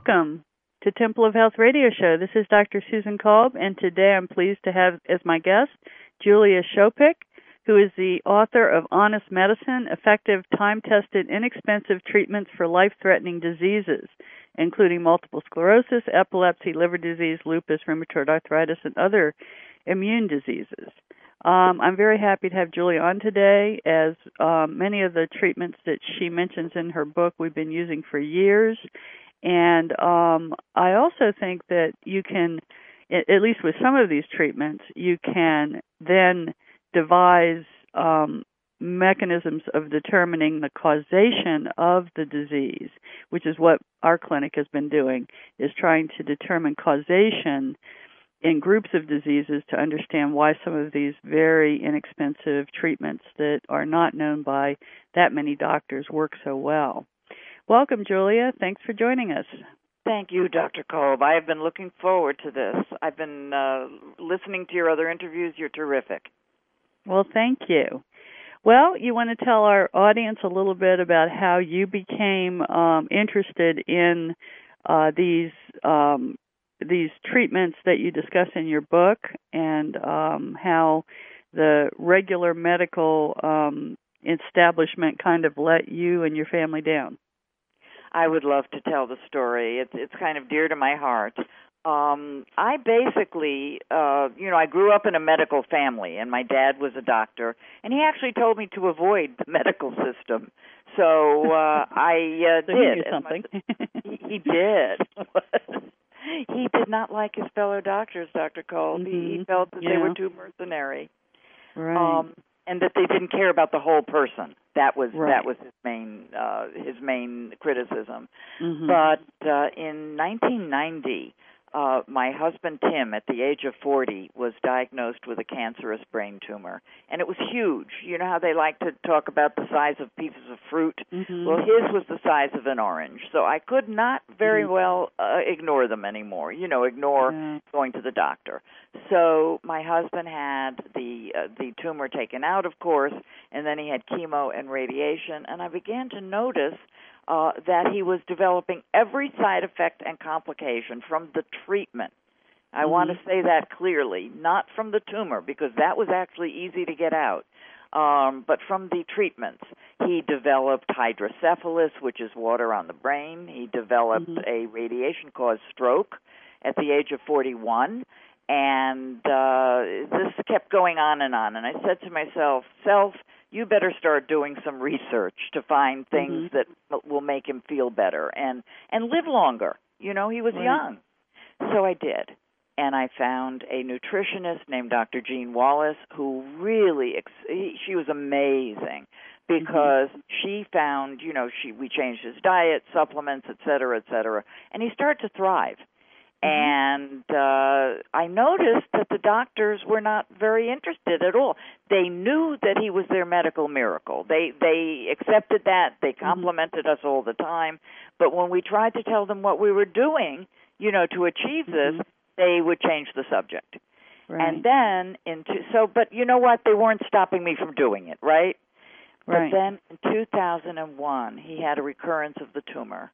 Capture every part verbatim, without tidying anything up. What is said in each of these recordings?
welcome to Temple of Health Radio Show. This is Doctor Susan Kolb, and today I'm pleased to have as my guest Julia Shopik, who is the author of Honest Medicine, Effective, Time-Tested, Inexpensive Treatments for Life-Threatening Diseases, including multiple sclerosis, epilepsy, liver disease, lupus, rheumatoid arthritis, and other immune diseases. Um, I'm very happy to have Julia on today, as um, many of the treatments that she mentions in her book we've been using for years. And um, I also think that you can, at least with some of these treatments, you can then devise um, mechanisms of determining the causation of the disease, which is what our clinic has been doing, is trying to determine causation in groups of diseases to understand why some of these very inexpensive treatments that are not known by that many doctors work so well. Welcome, Julia. Thanks for joining us. Thank you, Doctor Kolb. I have been looking forward to this. I've been uh, listening to your other interviews. You're terrific. Well, thank you. Well, you want to tell our audience a little bit about how you became um, interested in uh, these um, these treatments that you discuss in your book, and um, how the regular medical um, establishment kind of let you and your family down. I would love to tell the story. It's it's kind of dear to my heart. Um, I basically, uh, you know, I grew up in a medical family, and my dad was a doctor, and he actually told me to avoid the medical system. So uh, I uh, so did. He knew something. he, he did. He did not like his fellow doctors, Doctor Kolb. Mm-hmm. He, he felt that yeah. they were too mercenary, right? Um, and that they didn't care about the whole person. That was right. that was his main uh, his main criticism. Mm-hmm. But uh, in nineteen ninety, uh, my husband Tim, at the age of forty, was diagnosed with a cancerous brain tumor, and it was huge. You know how they like to talk about the size of pieces of fruit? Mm-hmm. Well, his was the size of an orange, so I could not very mm-hmm. well uh, ignore them anymore. You know, ignore yeah. going to the doctor. So my husband had the uh, the tumor taken out, of course, and then he had chemo and radiation, and I began to notice Uh, that he was developing every side effect and complication from the treatment. I mm-hmm. want to say that clearly, not from the tumor, because that was actually easy to get out, um, but from the treatments. He developed hydrocephalus, which is water on the brain. He developed mm-hmm. a radiation-caused stroke at the age of forty-one, and uh, this kept going on and on. And I said to myself, self, you better start doing some research to find things mm-hmm. that will make him feel better and, and live longer. You know, he was right. young. So I did. And I found a nutritionist named Doctor Jean Wallace, who really, ex- he, she was amazing, because mm-hmm. she found, you know, she we changed his diet, supplements, et cetera, et cetera, and he started to thrive. And uh, I noticed that the doctors were not very interested at all. They knew that he was their medical miracle. They they accepted that. They complimented mm-hmm. us all the time. But when we tried to tell them what we were doing, you know, to achieve this, mm-hmm. they would change the subject. Right. And then into so, but you know what? They weren't stopping me from doing it, right? Right. But then in two thousand one, he had a recurrence of the tumor.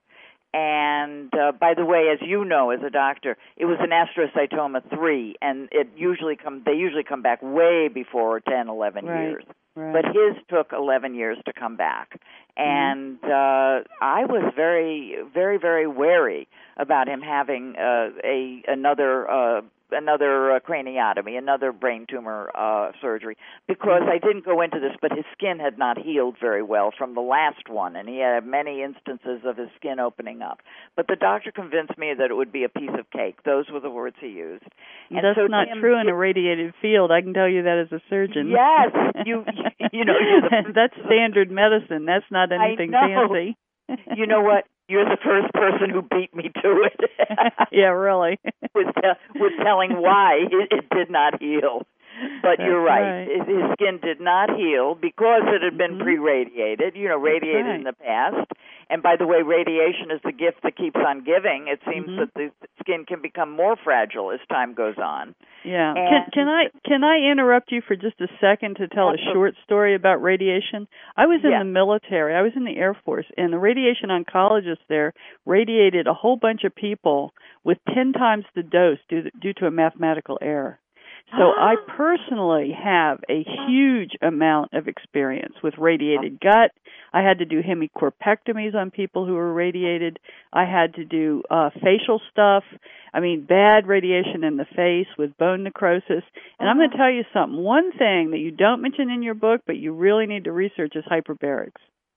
And uh, by the way, as you know, as a doctor, it was an astrocytoma three, and it usually come they usually come back way before ten, eleven right. years. Right. But his took eleven years to come back, and mm-hmm. uh, I was very, very, very wary about him having uh, a another. Uh, another uh, craniotomy, another brain tumor uh, surgery, because I didn't go into this, but his skin had not healed very well from the last one, and he had many instances of his skin opening up. But the doctor convinced me that it would be a piece of cake. Those were the words he used. And That's so not Tim, true in a radiated field. I can tell you that as a surgeon. Yes, you you know you're the, that's standard medicine. That's not anything I know. fancy. You know what? You're the first person who beat me to it. Yeah, really. with, te- with telling why it, it did not heal. But That's you're right. right. His skin did not heal because it had been mm-hmm. pre-radiated, you know, radiated right. in the past. and by the way, radiation is the gift that keeps on giving. It seems mm-hmm. that the skin can become more fragile as time goes on. Yeah. Can, can I can I interrupt you for just a second to tell absolutely. a short story about radiation? I was in yeah. the military. I was in the Air Force, and the radiation oncologist there radiated a whole bunch of people with ten times the dose due, due to a mathematical error. So I personally have a huge amount of experience with radiated gut. I had to do hemicorpectomies on people who were radiated. I had to do uh, facial stuff. I mean, bad radiation in the face with bone necrosis. And I'm going to tell you something. One thing that you don't mention in your book, but you really need to research is hyperbarics.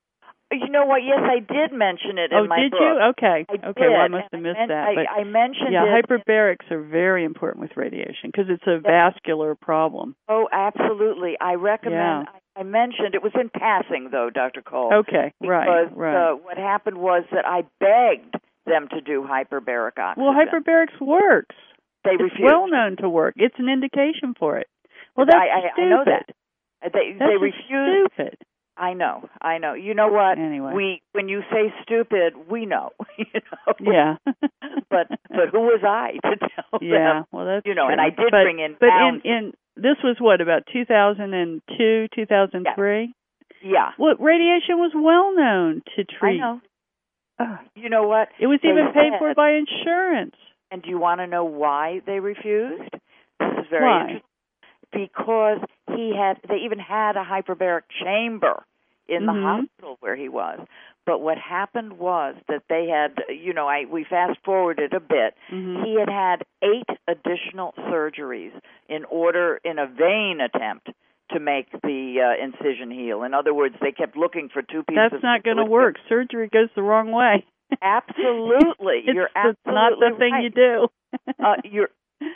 You know what? Yes, I did mention it in oh, my did book. you? Okay. I okay, did. well, I must have missed I meant, that. But I, I mentioned yeah, it. hyperbarics are very important with radiation because it's a vascular problem. Oh, absolutely. I recommend, yeah. I, I mentioned, it was in passing, though, Doctor Cole. Okay, right, because, right. Uh, what happened was that I begged them to do hyperbaric oxygen. Well, hyperbarics works. They it's refused. well known to work. It's an indication for it. Well, that's I, I, stupid. I know that. They, that's they refused. stupid. I know, I know. You know what? Anyway. We when you say stupid, we know. you know. Yeah. but but who was I to tell yeah, them? Yeah, well that's you know, true. and I did but, bring in But pounds. in, in this was what, about two thousand two, two thousand three? Yeah. yeah. Well, radiation was well known to treat. I know. Uh, you know what? It was they even paid said, for by insurance. And do you want to know why they refused? This is very why? interesting. Because he had, they even had a hyperbaric chamber in mm-hmm. the hospital where he was. But what happened was that they had, you know, I we fast forwarded a bit. Mm-hmm. He had had eight additional surgeries in order, in a vain attempt to make the uh, incision heal. In other words, they kept looking for two pieces. That's not going to work. Surgery goes the wrong way. Absolutely, it's, you're it's absolutely not the thing right. you do. uh, you're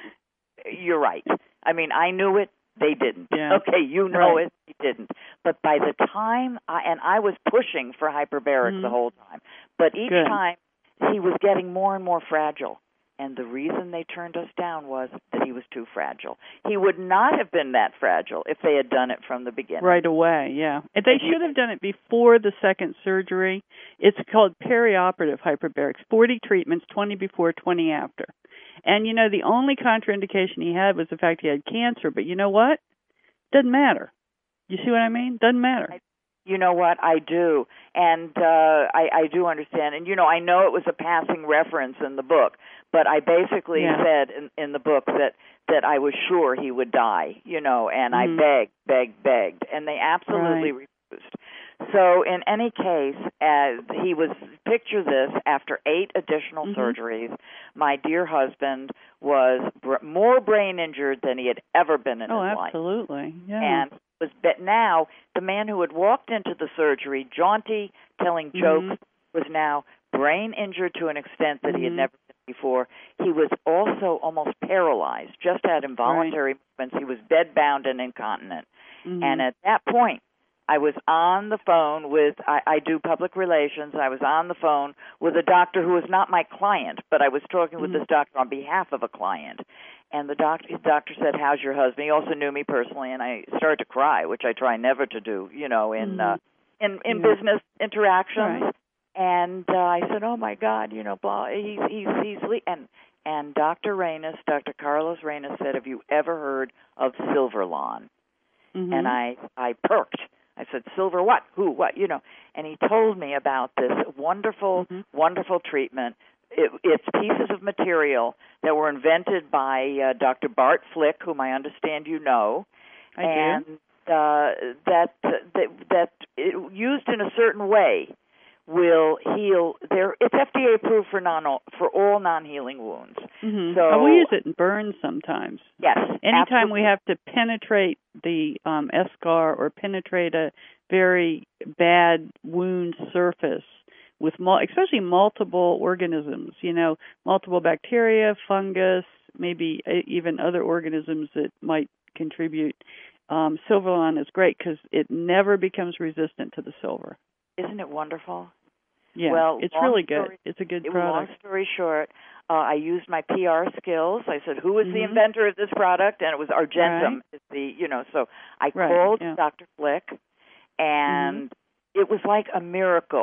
you're right. I mean, I knew it. They didn't. Yeah. Okay, you know right. it. They didn't. But by the time, I, and I was pushing for hyperbaric mm-hmm. the whole time, but each Good. time he was getting more and more fragile. And the reason they turned us down was that he was too fragile. He would not have been that fragile if they had done it from the beginning. Right away, yeah. And they should have done it before the second surgery. It's called perioperative hyperbarics, forty treatments, twenty before, twenty after. And, you know, the only contraindication he had was the fact he had cancer. But you know what? Doesn't matter. You see what I mean? Doesn't matter. I, you know what? I do. And uh, I, I do understand. And, you know, I know it was a passing reference in the book, but I basically yeah. said in, in the book that, that I was sure he would die, you know, and mm-hmm. I begged, begged, begged. And they absolutely right. refused. So in any case, as he was, picture this, after eight additional mm-hmm. surgeries, my dear husband was br- more brain injured than he had ever been in oh, his life. absolutely, yeah. And was but now the man who had walked into the surgery, jaunty, telling mm-hmm. jokes, was now brain injured to an extent that mm-hmm. he had never been before. He was also almost paralyzed, just had involuntary right. movements. He was bedbound and incontinent. Mm-hmm. And at that point, I was on the phone with, I, I do public relations, I was on the phone with a doctor who was not my client, but I was talking with mm-hmm. this doctor on behalf of a client. And the doctor, the doctor said, how's your husband? He also knew me personally, and I started to cry, which I try never to do, you know, in mm-hmm. uh, in, in yeah. business interactions. Right. And uh, I said, oh, my God, you know, blah, he's, he's, he's, and, and Doctor Reynes, Doctor Carlos Reynes said, have you ever heard of Silverlawn? Mm-hmm. And I, I perked. I said, silver what? Who? What? You know. And he told me about this wonderful, mm-hmm. wonderful treatment. It, it's pieces of material that were invented by uh, Doctor Bart Flick, whom I understand you know. I and, do. Uh, that, that, that it, used in a certain way will heal. There, it's F D A approved for non for all non-healing wounds. Mm-hmm. So oh, we use it in burns sometimes. Yes. Anytime absolutely. we have to penetrate the um, eschar or penetrate a very bad wound surface with, mul- especially multiple organisms, you know, multiple bacteria, fungus, maybe even other organisms that might contribute. Um, Silverlawn is great because it never becomes resistant to the silver. Isn't it wonderful? Yeah, well, it's really good. Story, it's a good it, product. Long story short, uh, I used my P R skills. I said, who is mm-hmm. the inventor of this product? And it was Argentum. Right. Is the, you know, so I right, called yeah. Doctor Flick, and mm-hmm. it was like a miracle.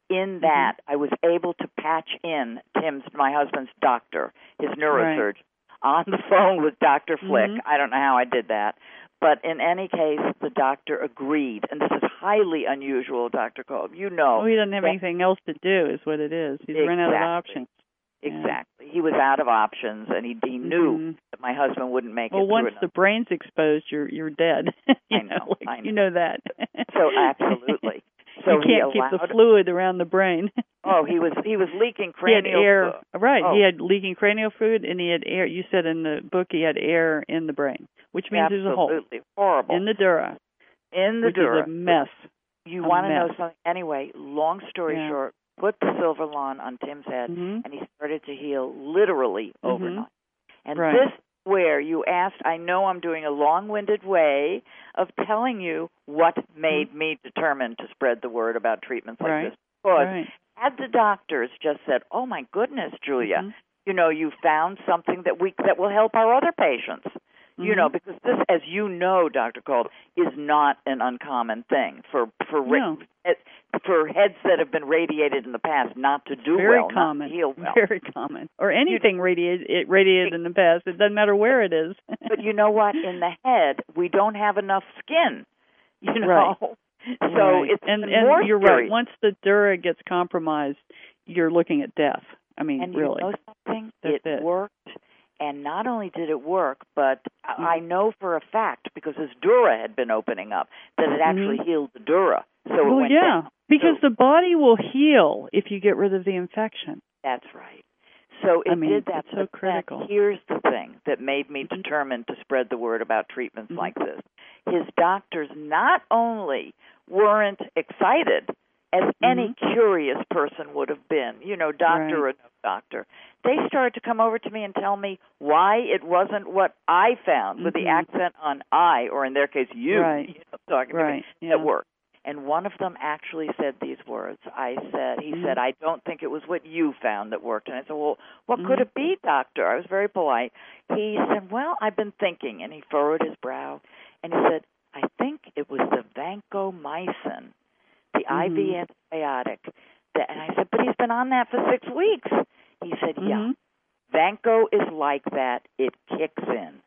in that mm-hmm. I was able to patch in Tim's, my husband's doctor, his neurosurgeon, right. on the phone with Doctor Flick. Mm-hmm. I don't know how I did that. But in any case, the doctor agreed, and this is highly unusual, Doctor Kolb. You know. Well, he doesn't have that, anything else to do is what it is. He's exactly, run out of options. Exactly. Yeah. He was out of options, and he, he knew mm-hmm. that my husband wouldn't make well, it through. Well, once the brain's exposed, you're you're dead. you I know, know, like, I know. You know that. So, absolutely. So you can't he allowed, keep the fluid around the brain. oh, he was he was leaking cranial He had air. fluid. Right. Oh. He had leaking cranial fluid, and he had air. You said in the book he had air in the brain, which means Absolutely. there's a hole. Absolutely horrible. In the dura. In the which dura. Is a mess. You a want to mess. know something? Anyway, long story yeah. short, put the Silverlawn on Tim's head, mm-hmm. and he started to heal literally mm-hmm. overnight. And right. this where you asked, I know I'm doing a long-winded way of telling you what made mm-hmm. me determined to spread the word about treatments like right. this. Because right. had the doctors just said, oh, my goodness, Julia, mm-hmm. you know, you found something that we that will help our other patients. Mm-hmm. You know, because this, as you know, Doctor Kolb, is not an uncommon thing for for no. ra- for heads that have been radiated in the past not to do very well, common. not to heal well. Very common. Or anything radiated it radiated in the past. It doesn't matter where it is. But you know what? In the head, we don't have enough skin. You know, right. so right. it's and, and more you're serious. right. Once the dura gets compromised, you're looking at death. I mean, and really. And you know something? That's it, it worked. And not only did it work, but mm-hmm. I know for a fact, because his dura had been opening up, that it actually mm-hmm. healed the dura. So well, it went yeah, down. because so, the body will heal if you get rid of the infection. That's right. So it I mean, did that. It's so critical. That, here's the thing that made me mm-hmm. determined to spread the word about treatments mm-hmm. like this. His doctors not only weren't excited, as mm-hmm. any curious person would have been, you know, doctor right. or no doctor, they started to come over to me and tell me why it wasn't what I found mm-hmm. with the accent on I, or in their case, you, right. you know, talking right. to me, yeah. that worked. And one of them actually said these words. I said, he mm-hmm. said, I don't think it was what you found that worked. And I said, well, what mm-hmm. could it be, doctor? I was very polite. He said, well, I've been thinking. And he furrowed his brow. And he said, I think it was the vancomycin, the mm-hmm. I V antibiotic. That, and I said, but he's been on that for six weeks. He said, yeah. Mm-hmm. Vanco is like that. It kicks in.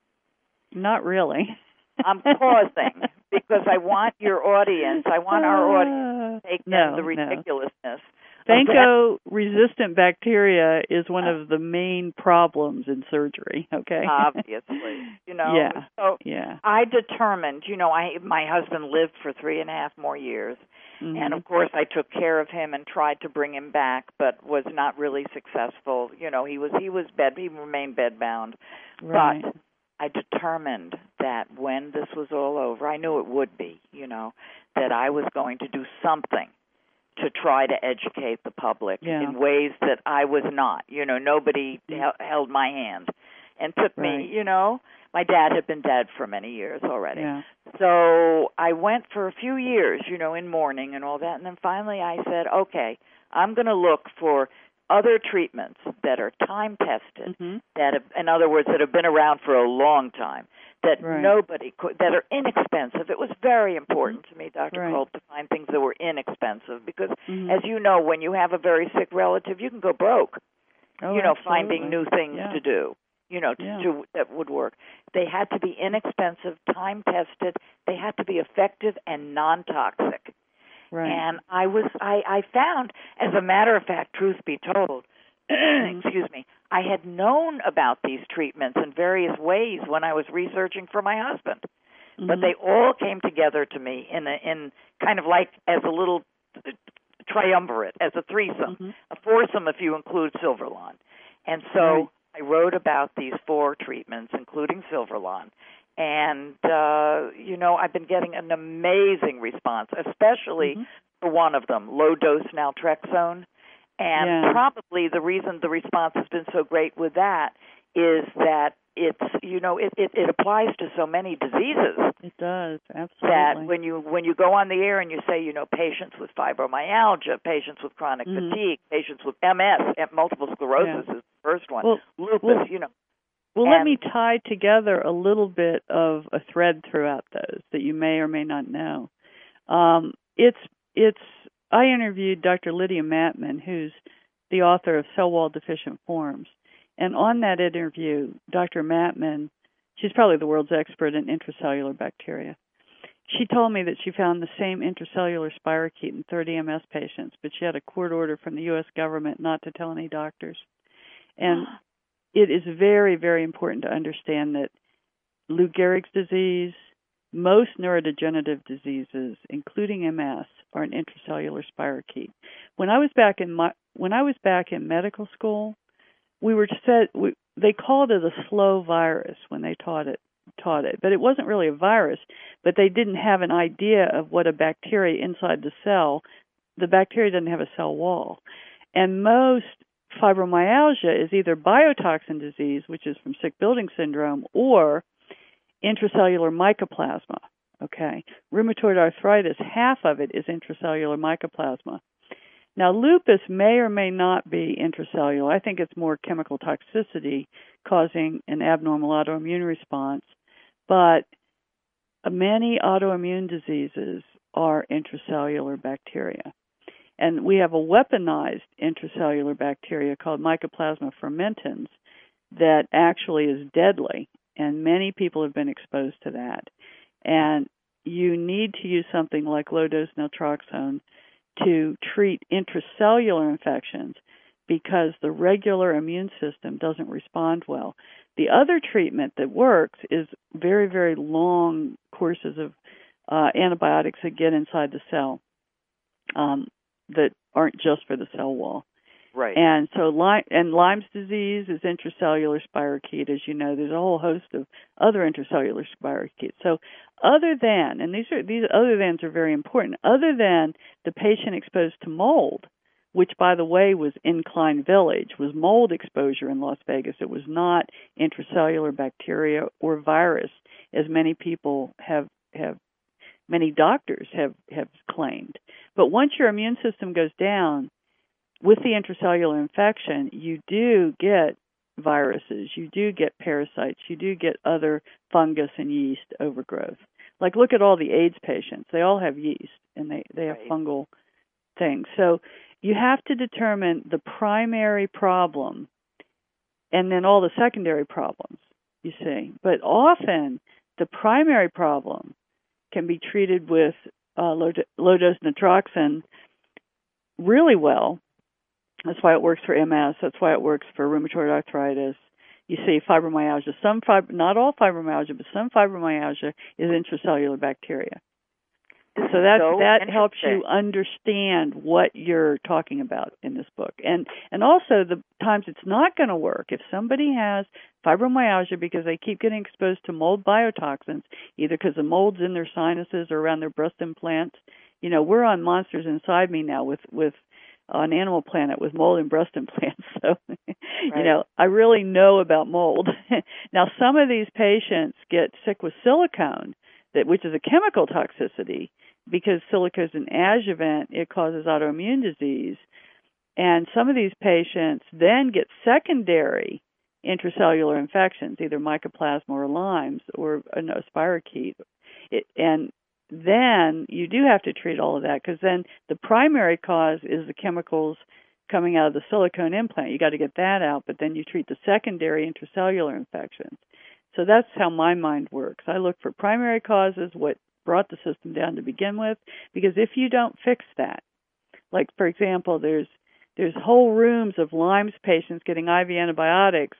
Not really. I'm pausing because I want your audience, I want our audience to take no, in the ridiculousness. No. Vanco-resistant bacteria is one of the main problems in surgery, okay? Obviously. You know, yeah, so yeah. I determined, you know, I my husband lived for three and a half more years. Mm-hmm. And, of course, I took care of him and tried to bring him back, but was not really successful. You know, he was he was bed he remained bedbound. Right. But I determined that when this was all over, I knew it would be, you know, that I was going to do something to try to educate the public yeah. in ways that I was not. You know, nobody he- held my hand and took right. me, you know. My dad had been dead for many years already. Yeah. So I went for a few years, you know, in mourning and all that. And then finally I said, okay, I'm going to look for other treatments that are time-tested, mm-hmm. that have, in other words, that have been around for a long time, that right. nobody could, that are inexpensive. It was very important to me, Doctor Right. Kolb, to find things that were inexpensive because, mm-hmm. as you know, when you have a very sick relative, you can go broke, oh, you know, absolutely. finding new things yeah. to do, you know, to, yeah. to, that would work. They had to be inexpensive, time-tested. They had to be effective and non-toxic. Right. And I was, I, I found, as a matter of fact, truth be told, excuse me, I had known about these treatments in various ways when I was researching for my husband, mm-hmm. but they all came together to me in a, in kind of like as a little triumvirate, as a threesome, mm-hmm. a foursome if you include Silverlawn. And so right. I wrote about these four treatments, including Silverlawn. And, uh, you know, I've been getting an amazing response, especially mm-hmm. for one of them, low-dose naltrexone. And yeah. probably the reason the response has been so great with that is that it's, you know, it, it, it applies to so many diseases. It does, absolutely. That when you when you go on the air and you say, you know, patients with fibromyalgia, patients with chronic mm-hmm. fatigue, patients with M S, multiple sclerosis yeah. is the first one, well, lupus, well, you know. Well, and, let me tie together a little bit of a thread throughout those that you may or may not know. Um, it's it's I interviewed Doctor Lydia Mattman, who's the author of Cell Wall Deficient Forms. And on that interview, Doctor Mattman, she's probably the world's expert in intracellular bacteria. She told me that she found the same intracellular spirochete in thirty M S patients, but she had a court order from the U S government not to tell any doctors. And it is very, very important to understand that Lou Gehrig's disease, most neurodegenerative diseases, including M S, are an intracellular spirochete. When I was back in my, when I was back in medical school, we were said we, they called it a slow virus when they taught it taught it, but it wasn't really a virus. But they didn't have an idea of what a bacteria inside the cell. The bacteria doesn't have a cell wall, and most fibromyalgia is either biotoxin disease, which is from sick building syndrome, or intracellular mycoplasma. Okay, rheumatoid arthritis, half of it is intracellular mycoplasma. Now, lupus may or may not be intracellular. I think it's more chemical toxicity causing an abnormal autoimmune response, but many autoimmune diseases are intracellular bacteria. And we have a weaponized intracellular bacteria called Mycoplasma fermentans that actually is deadly, and many people have been exposed to that. And you need to use something like low-dose naltrexone to treat intracellular infections because the regular immune system doesn't respond well. The other treatment that works is very, very long courses of uh, antibiotics that get inside the cell um, that aren't just for the cell wall. Right. And so, Lyme, and Lyme's disease is intracellular spirochete, as you know. There's a whole host of other intracellular spirochetes. So, other than, and these are these other thans are very important. Other than the patient exposed to mold, which, by the way, was in Klein Village, was mold exposure in Las Vegas. It was not intracellular bacteria or virus, as many people have have. Many doctors have have claimed. But once your immune system goes down, with the intracellular infection, you do get viruses, you do get parasites, you do get other fungus and yeast overgrowth. Like, look at all the AIDS patients. They all have yeast, and they, they have right. fungal things. So you have to determine the primary problem and then all the secondary problems, you see. But often the primary problem can be treated with uh, low-dose naproxen really well. That's why it works for M S. That's why it works for rheumatoid arthritis. You see fibromyalgia. Some fib- not all fibromyalgia, but some fibromyalgia is intracellular bacteria. This so that so that helps you understand what you're talking about in this book, and and also the times it's not going to work. If somebody has fibromyalgia because they keep getting exposed to mold biotoxins, either because the mold's in their sinuses or around their breast implants. You know, we're on Monsters Inside Me now with with. on Animal Planet with mold and breast implants. So, right. you know, I really know about mold. Now, some of these patients get sick with silicone, that which is a chemical toxicity, because silica is an adjuvant. It causes autoimmune disease. And some of these patients then get secondary intracellular infections, either mycoplasma or Lyme's or uh, no, spirochete. It, and then you do have to treat all of that, because then the primary cause is the chemicals coming out of the silicone implant. You got to get that out, but then you treat the secondary intracellular infections. So that's how my mind works. I look for primary causes, what brought the system down to begin with, because if you don't fix that, like, for example, there's there's whole rooms of Lyme's patients getting I V antibiotics,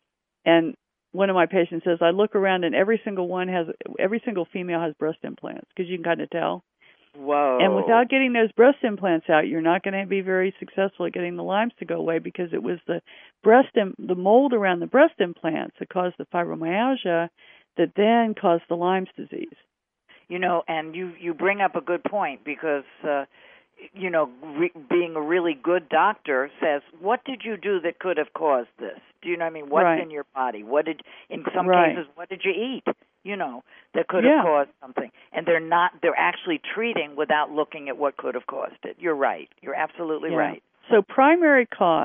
and one of my patients says, I look around and every single one has, every single female has breast implants, because you can kind of tell. Whoa. And without getting those breast implants out, you're not going to be very successful at getting the Lyme's to go away, because it was the breast, Im- the mold around the breast implants that caused the fibromyalgia that then caused the Lyme's disease. You know, and you, you bring up a good point, because, uh, you know, re- being a really good doctor says, what did you do that could have caused this? Do you know what I mean? What's right. in your body? What did, in some right. cases, what did you eat? You know, that could yeah. have caused something. And they're not, they're actually treating without looking at what could have caused it. You're right. You're absolutely yeah. right. So primary cause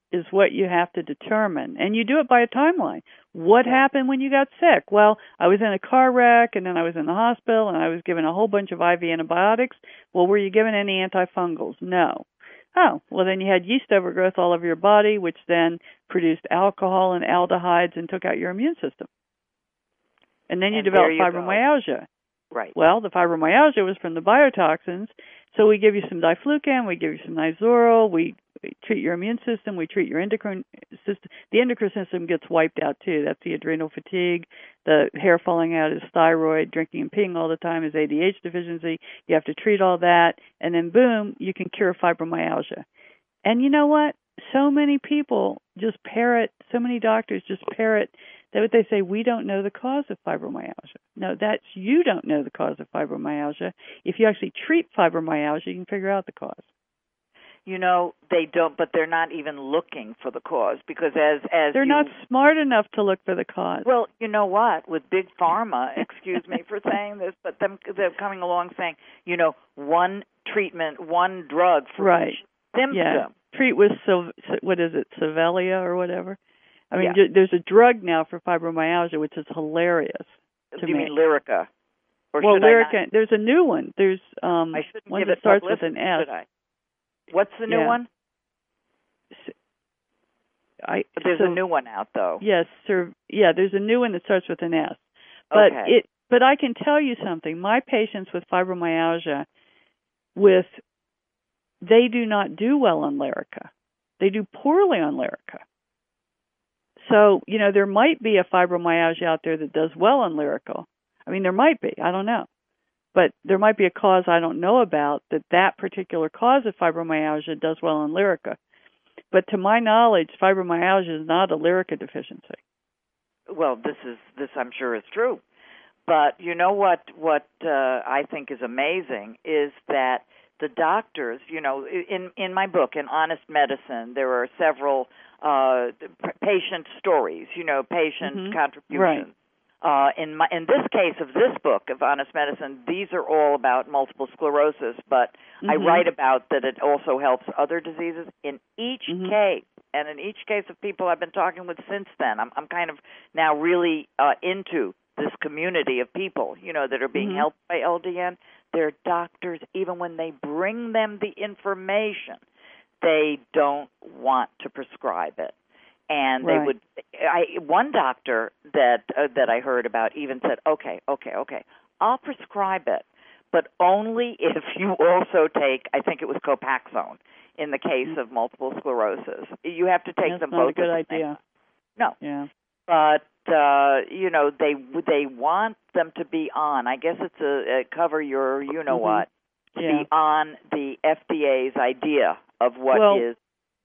is what you have to determine. And you do it by a timeline. What happened when you got sick? Well, I was in a car wreck, and then I was in the hospital, and I was given a whole bunch of I V antibiotics. Well, were you given any antifungals? No. Oh, well, then you had yeast overgrowth all over your body, which then produced alcohol and aldehydes and took out your immune system. And then you and developed you fibromyalgia. Go. Right. Well, the fibromyalgia was from the biotoxins, so we give you some diflucan, we give you some Nizoral, we treat your immune system, we treat your endocrine system. The endocrine system gets wiped out too. That's the adrenal fatigue, the hair falling out is thyroid, drinking and peeing all the time is A D H deficiency. You have to treat all that, and then boom, you can cure fibromyalgia. And you know what? So many people just parrot, so many doctors just parrot that what they say, we don't know the cause of fibromyalgia. No, that's you don't know the cause of fibromyalgia. If you actually treat fibromyalgia, you can figure out the cause. You know, they don't, but they're not even looking for the cause because as as they're you, not smart enough to look for the cause. Well, you know what? With big pharma, excuse me for saying this, but them they're coming along saying, you know, one treatment, one drug for right. each symptom. Yeah. Treat with what is it, Sovelia or whatever. I mean, yeah. there's a drug now for fibromyalgia, which is hilarious. To Do you me. mean Lyrica? Or well, should Lyrica. I not? There's a new one. There's um, I shouldn't one give that it starts publicity, with an S. should I? What's the new yeah. one? I, there's so, a new one out, though. Yes, sir. Yeah, there's a new one that starts with an S. But okay. it. But I can tell you something. My patients with fibromyalgia, with they do not do well on Lyrica. They do poorly on Lyrica. So, you know, there might be a fibromyalgia out there that does well on Lyrica. I mean, there might be. I don't know. But there might be a cause I don't know about that that particular cause of fibromyalgia does well on Lyrica. But to my knowledge, fibromyalgia is not a Lyrica deficiency. Well, this is this I'm sure is true. But you know what what uh, I think is amazing is that the doctors, you know, in in my book, in Honest Medicine, there are several uh, patient stories, you know, patient mm-hmm. contributions. Right. Uh, in my in this case of this book of Honest Medicine, these are all about multiple sclerosis, but mm-hmm. I write about that it also helps other diseases. In each mm-hmm. case, and in each case of people I've been talking with since then, I'm I'm kind of now really uh, into this community of people, you know, that are being mm-hmm. helped by L D N. Their doctors, even when they bring them the information, they don't want to prescribe it. And right. they would. I one doctor that uh, that I heard about even said, "Okay, okay, okay, I'll prescribe it, but only if you also take." I think it was Copaxone in the case of multiple sclerosis. You have to take That's them not both. a good at the same idea. time. No. Yeah. But uh, you know, they they want them to be on. I guess it's a, a cover your you know mm-hmm. what to yeah. be on the F D A's idea of what well, is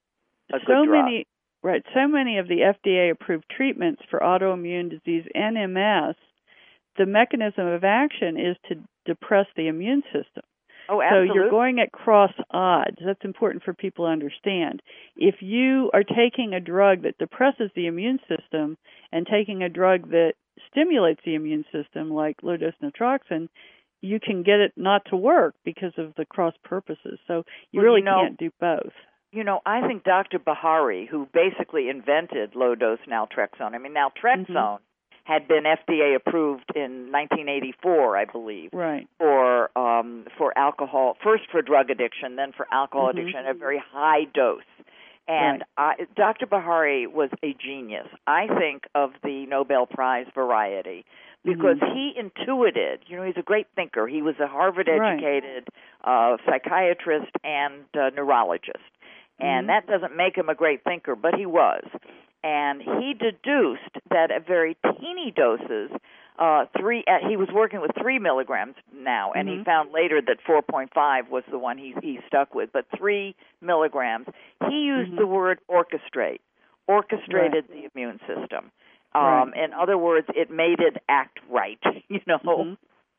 a so good drug. Many, right. So many of the F D A-approved treatments for autoimmune disease and M S, the mechanism of action is to depress the immune system. Oh, absolutely. So you're going at cross odds. That's important for people to understand. If you are taking a drug that depresses the immune system and taking a drug that stimulates the immune system, like low-dose naproxen, you can get it not to work because of the cross purposes. So you well, really you know, can't do both. You know, I think Doctor Bahari, who basically invented low-dose naltrexone, I mean, naltrexone mm-hmm. had been F D A approved in nineteen eighty-four, I believe, right. for um, for alcohol, first for drug addiction, then for alcohol mm-hmm. addiction at a very high dose. And right. I, Doctor Bahari was a genius, I think, of the Nobel Prize variety, because mm-hmm. he intuited, you know, he's a great thinker. He was a Harvard-educated right. uh, psychiatrist and uh, neurologist. And mm-hmm. that doesn't make him a great thinker, but he was. And he deduced that at very teeny doses, uh, three. Uh, he was working with three milligrams now, and mm-hmm. he found later that four point five was the one he he stuck with. But three milligrams. He used mm-hmm. the word orchestrate, orchestrated right. the immune system. Right. Um, in other words, it made it act right. You know, mm-hmm.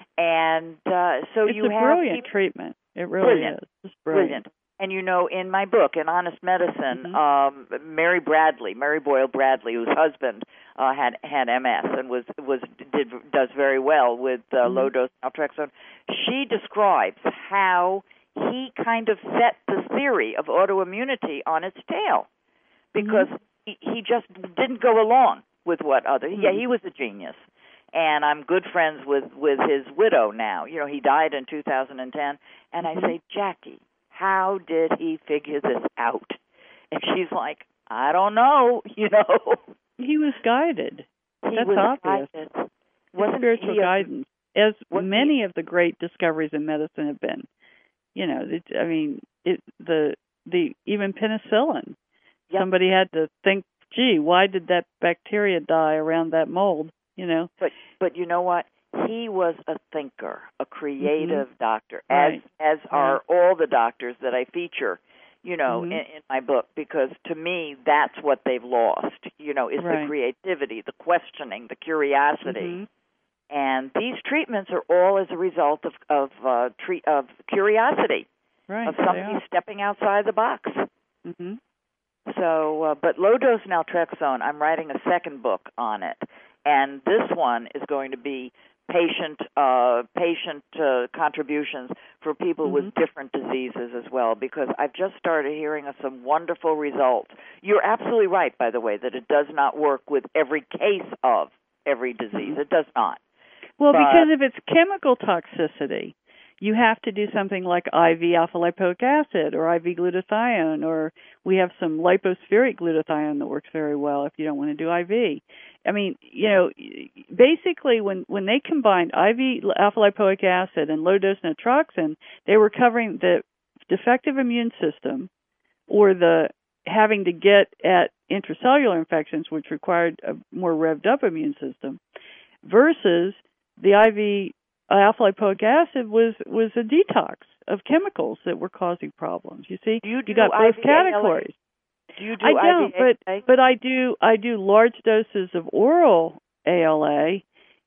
and uh, so it's you a have brilliant treatment. It really brilliant. is. It's brilliant. brilliant. And, you know, in my book, In Honest Medicine, mm-hmm. um, Mary Bradley, Mary Boyle Bradley, whose husband uh, had had M S and was was did does very well with uh, mm-hmm. low dose naltrexone, she describes how he kind of set the theory of autoimmunity on its tail, because mm-hmm. he, he just didn't go along with what other. Mm-hmm. Yeah, he was a genius. And I'm good friends with, with his widow now. You know, he died in two thousand ten. And I say, Jackie, how did he figure this out? And she's like, I don't know, you know. He was guided. He That's was obvious. Guided. Wasn't spiritual he a, guidance, as many he, of the great discoveries in medicine have been. You know, it, I mean, it, the the even penicillin. Yep. Somebody had to think, gee, why did that bacteria die around that mold? You know, but but you know what? He was a thinker, a creative mm-hmm. doctor, right. as as are right. all the doctors that I feature, you know, mm-hmm. in, in my book, because to me that's what they've lost. You know, is right. the creativity, the questioning, the curiosity, mm-hmm. and these treatments are all as a result of of uh, treat of curiosity, right. of somebody stepping outside the box. Mm-hmm. So, uh, but low dose naltrexone, I'm writing a second book on it. And this one is going to be patient uh, patient uh, contributions for people mm-hmm. with different diseases as well, because I've just started hearing of some wonderful results. You're absolutely right, by the way, that it does not work with every case of every disease. Mm-hmm. It does not. Well, but, because of its chemical toxicity, you have to do something like I V alpha-lipoic acid or I V glutathione, or we have some lipospheric glutathione that works very well if you don't want to do I V. I mean, you know, basically when, when they combined I V alpha-lipoic acid and low-dose naproxen, they were covering the defective immune system or the having to get at intracellular infections, which required a more revved up immune system, versus the I V alpha-lipoic acid was, was a detox of chemicals that were causing problems. You see, you, you got both categories. Do you do I don't, I V A L A? but but I do I do large doses of oral A L A,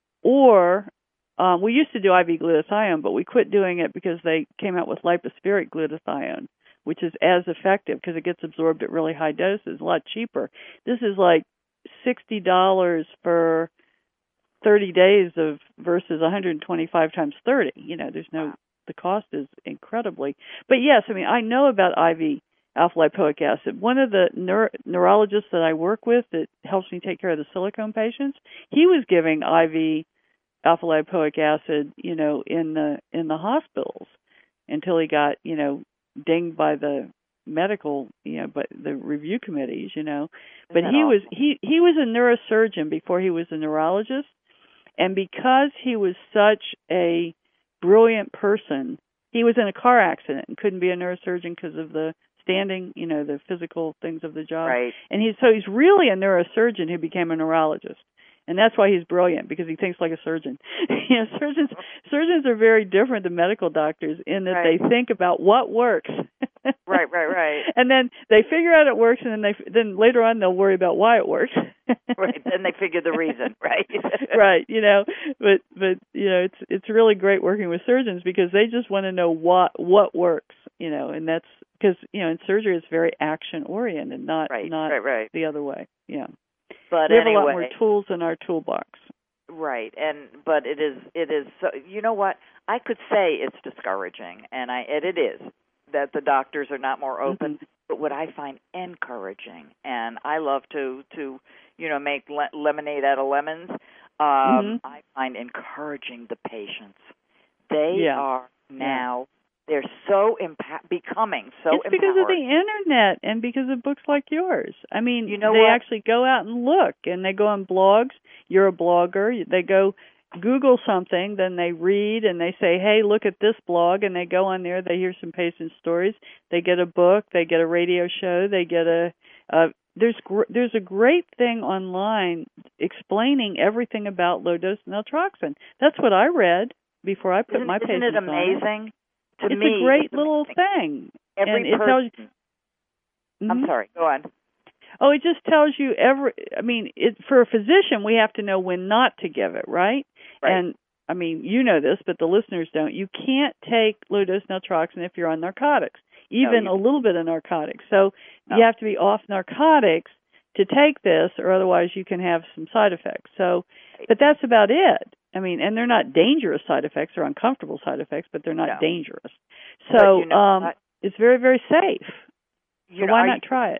or um, we used to do I V glutathione, but we quit doing it because they came out with lipospheric glutathione, which is as effective because it gets absorbed at really high doses, a lot cheaper. This is like sixty dollars for thirty days of versus one hundred twenty-five times thirty. You know, there's no, the cost is incredibly. But yes, I mean, I know about I V alpha-lipoic acid. One of the neuro- neurologists that I work with that helps me take care of the silicone patients, he was giving I V alpha-lipoic acid, you know, in the in the hospitals until he got, you know, dinged by the medical, you know, but the review committees, you know. But he awful? was he he was a neurosurgeon before he was a neurologist, and because he was such a brilliant person, he was in a car accident and couldn't be a neurosurgeon because of the standing, you know, the physical things of the job. Right. And he's so he's really a neurosurgeon who became a neurologist. And that's why he's brilliant, because he thinks like a surgeon. You know, surgeons surgeons are very different than medical doctors in that right. they think about what works. Right, right, right. And then they figure out it works, and then they then later on they'll worry about why it works. Right. Then they figure the reason, right? Right. You know, but but you know, it's it's really great working with surgeons because they just want to know what what works. You know, and that's because you know in surgery it's very action oriented, not right, not right, right. the other way. Yeah. But we anyway, have a lot more tools in our toolbox. Right, and but it is it is so, you know what, I could say it's discouraging, and I and it is that the doctors are not more open. Mm-hmm. But what I find encouraging, and I love to to you know make le- lemonade out of lemons. Um, mm-hmm. I find encouraging the patients. They yeah. are now. They're so impa- becoming so It's because empowered. of the internet and because of books like yours. I mean, you know they what? actually go out and look, and they go on blogs. You're a blogger. They go Google something, then they read, and they say, hey, look at this blog, and they go on there. They hear some patient stories. They get a book. They get a radio show. They get a uh, there's gr- there's a great thing online explaining everything about low-dose naltrexone. That's what I read before I put isn't, my patients on. Isn't it amazing? To it's me, a great it's little amazing. thing. Every and it person. tells you, mm-hmm. I'm sorry. Go on. Oh, it just tells you every. I mean, it, for a physician, we have to know when not to give it, right? Right. And I mean, you know this, but the listeners don't. You can't take low-dose naltrexone if you're on narcotics, even no, a little bit of narcotics. So no. you have to be off narcotics to take this, or otherwise you can have some side effects. So, but that's about it. I mean, and they're not dangerous side effects; they're uncomfortable side effects, but they're not no. dangerous. So you know, um, I, it's very, very safe. You so know, why are not you, try it?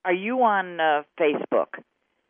Are you on uh, Facebook?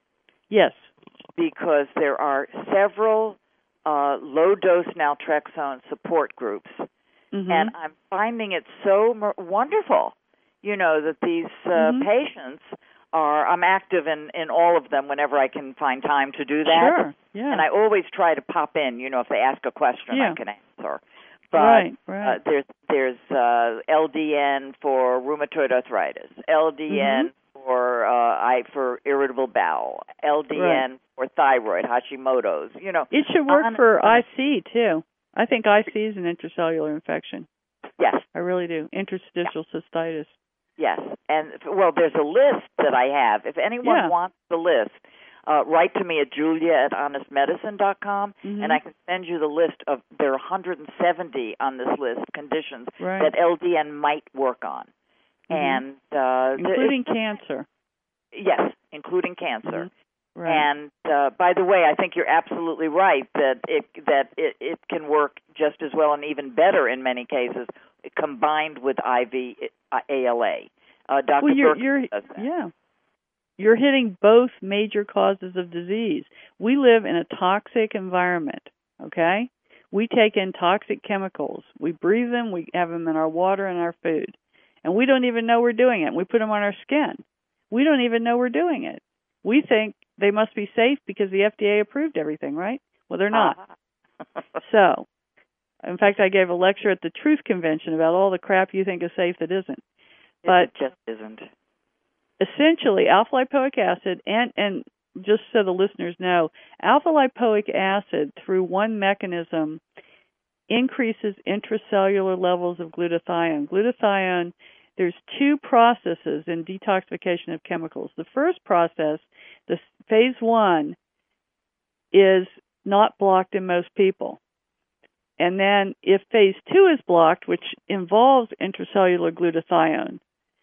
Yes. Because there are several uh, low-dose naltrexone support groups, mm-hmm. and I'm finding it so mer- wonderful, you know, that these uh, mm-hmm. patients are, I'm active in, in all of them whenever I can find time to do that. Sure, yeah. And I always try to pop in, you know, if they ask a question, yeah. I can answer. But right, right. Uh, there's there's uh, L D N for rheumatoid arthritis, L D N mm-hmm. for uh, I for irritable bowel, L D N right. for thyroid, Hashimoto's. You know, it should work on, for I C too. I think I C is an intracellular infection. Yes, I really do. Interstitial yeah. cystitis. Yes, and well, there's a list that I have. If anyone yeah. wants the list, uh, write to me at julia at honest medicine dot com, mm-hmm. and I can send you the list of, there are one hundred seventy on this list, conditions right. that L D N might work on. Mm-hmm. and uh, Including the, cancer. Yes, including cancer. Mm-hmm. Right. And uh, by the way, I think you're absolutely right that it that it, it can work just as well and even better in many cases combined with I V A L A. Uh, Doctor Well, you're, Burke you're, does that. Yeah. You're hitting both major causes of disease. We live in a toxic environment, okay? We take in toxic chemicals. We breathe them. We have them in our water and our food. And we don't even know we're doing it. We put them on our skin. We don't even know we're doing it. We think they must be safe because the F D A approved everything, right? Well, they're not. Uh-huh. So, in fact, I gave a lecture at the Truth Convention about all the crap you think is safe that isn't. But it just isn't. Essentially, alpha-lipoic acid, and, and just so the listeners know, alpha-lipoic acid, through one mechanism, increases intracellular levels of glutathione. Glutathione, there's two processes in detoxification of chemicals. The first process, the phase one, is not blocked in most people. And then if phase two is blocked, which involves intracellular glutathione,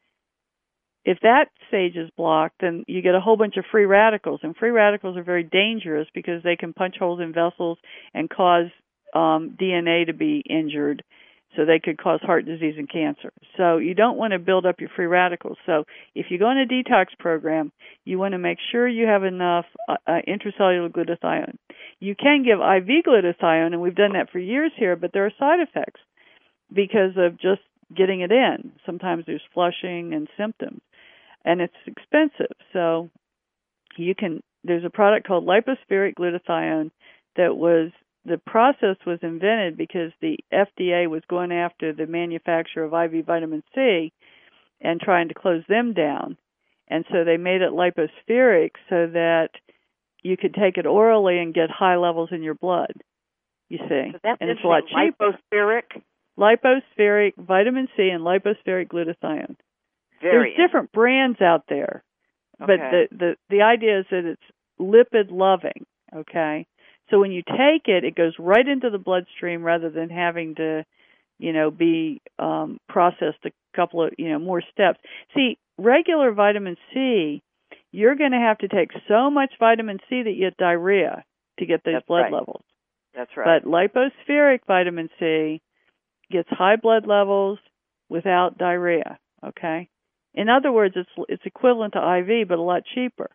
if that stage is blocked, then you get a whole bunch of free radicals. And free radicals are very dangerous because they can punch holes in vessels and cause um, D N A to be injured. So they could cause heart disease and cancer. So you don't want to build up your free radicals. So if you go on a detox program, you want to make sure you have enough uh, uh, intracellular glutathione. You can give I V glutathione, and we've done that for years here, but there are side effects because of just getting it in. Sometimes there's flushing and symptoms, and it's expensive. So you can. There's a product called lipospheric glutathione that was, the process was invented because the F D A was going after the manufacturer of I V vitamin C and trying to close them down. And so they made it lipospheric so that you could take it orally and get high levels in your blood, you see. So that's and it's a lot cheaper. Lipospheric? Lipospheric vitamin C and lipospheric glutathione. Very There's different brands out there, okay. but the, the, the idea is that it's lipid-loving, okay? So when you take it, it goes right into the bloodstream rather than having to, you know, be um, processed a couple of, you know, more steps. See, regular vitamin C, you're going to have to take so much vitamin C that you get diarrhea to get those That's blood right. levels. That's right. But lipospheric vitamin C gets high blood levels without diarrhea, okay? In other words, it's it's equivalent to I V, but a lot cheaper.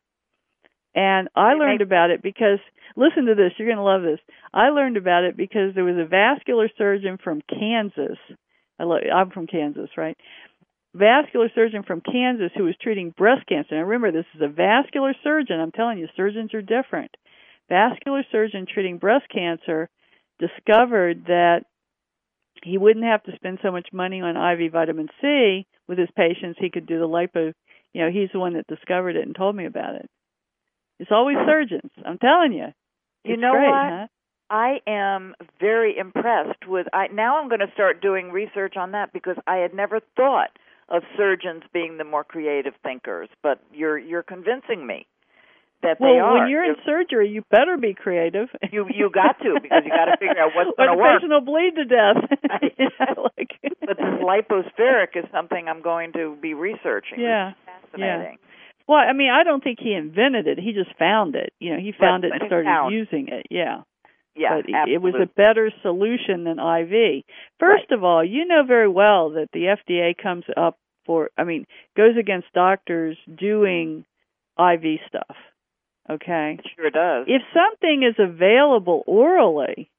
And I learned make- about it because, listen to this, you're going to love this. I learned about it because there was a vascular surgeon from Kansas. I lo- I'm from Kansas, right? Vascular surgeon from Kansas who was treating breast cancer. Now remember, this is a vascular surgeon. I'm telling you, surgeons are different. Vascular surgeon treating breast cancer discovered that he wouldn't have to spend so much money on I V vitamin C with his patients. He could do the lipo. You know, he's the one that discovered it and told me about it. It's always surgeons. I'm telling you. You it's know great, what? Huh? I am very impressed with. I now I'm going to start doing research on that because I had never thought of surgeons being the more creative thinkers. But you're you're convincing me that well, they are. When you're in surgery, you better be creative. You you got to because you got to figure out what's going to work. Or the patient will bleed to death. you know, like. But this lipospheric is something I'm going to be researching. Yeah, fascinating. Yeah. Well, I mean, I don't think he invented it. He just found it. You know, he found but, it and but started found. using it. Yeah. Yeah, but absolutely. It was a better solution than I V. First right. of all, you know very well that the F D A comes up for, I mean, goes against doctors doing I V stuff. Okay? It sure does. If something is available orally,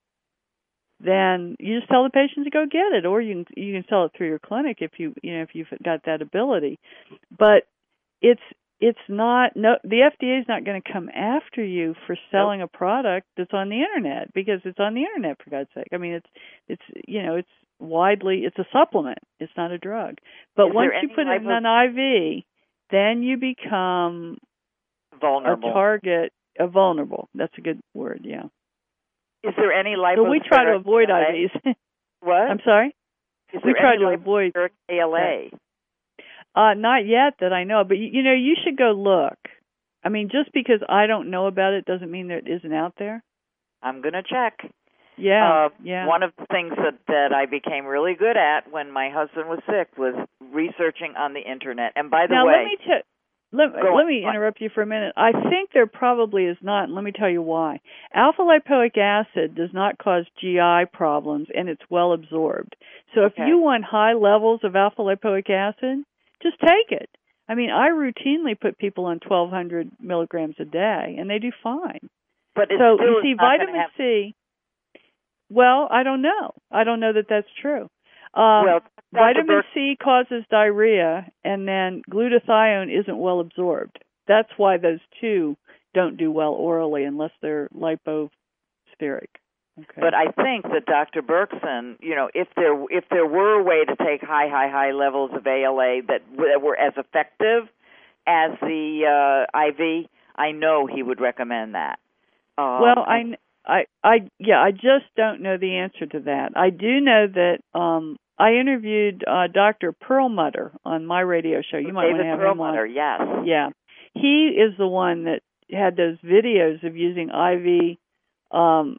then you just tell the patient to go get it, or you can you can sell it through your clinic if you you know if you've got that ability. But it's it's not no the F D A is not going to come after you for selling nope. a product that's on the internet, because it's on the internet, for God's sake. I mean, it's it's you know it's widely it's a supplement. It's not a drug. But is once you put it in an I V, then you become vulnerable. A target, a vulnerable. That's a good word. Yeah. Is there any lipospheric So we try to avoid A L A? I Vs. What? I'm sorry? Is we there try any to avoid A L A? Uh, not yet that I know, but you, you know, you should go look. I mean, just because I don't know about it doesn't mean that it isn't out there. I'm going to check. Yeah, uh, yeah. One of the things that, that I became really good at when my husband was sick was researching on the internet. And by the now, way... Now, let me tell... Let, Go let on. me interrupt you for a minute. I think there probably is not, and let me tell you why. Alpha-lipoic acid does not cause G I problems, and it's well absorbed. So okay. if you want high levels of alpha-lipoic acid, just take it. I mean, I routinely put people on twelve hundred milligrams a day, and they do fine. But it's so still you see, not vitamin have... C. Well, I don't know. I don't know that that's true. Um, well, vitamin Burke... C causes diarrhea, and then glutathione isn't well absorbed. That's why those two don't do well orally unless they're lipospheric. Okay. But I think that Doctor Berkson, you know, if there if there were a way to take high, high, high levels of A L A that, that were as effective as the uh, I V, I know he would recommend that. Um, well, I. I, I, yeah, I just don't know the answer to that. I do know that um, I interviewed uh, Doctor Perlmutter on my radio show. You might David want to have Perlmutter, him on. yes. Yeah. He is the one that had those videos of using I V um,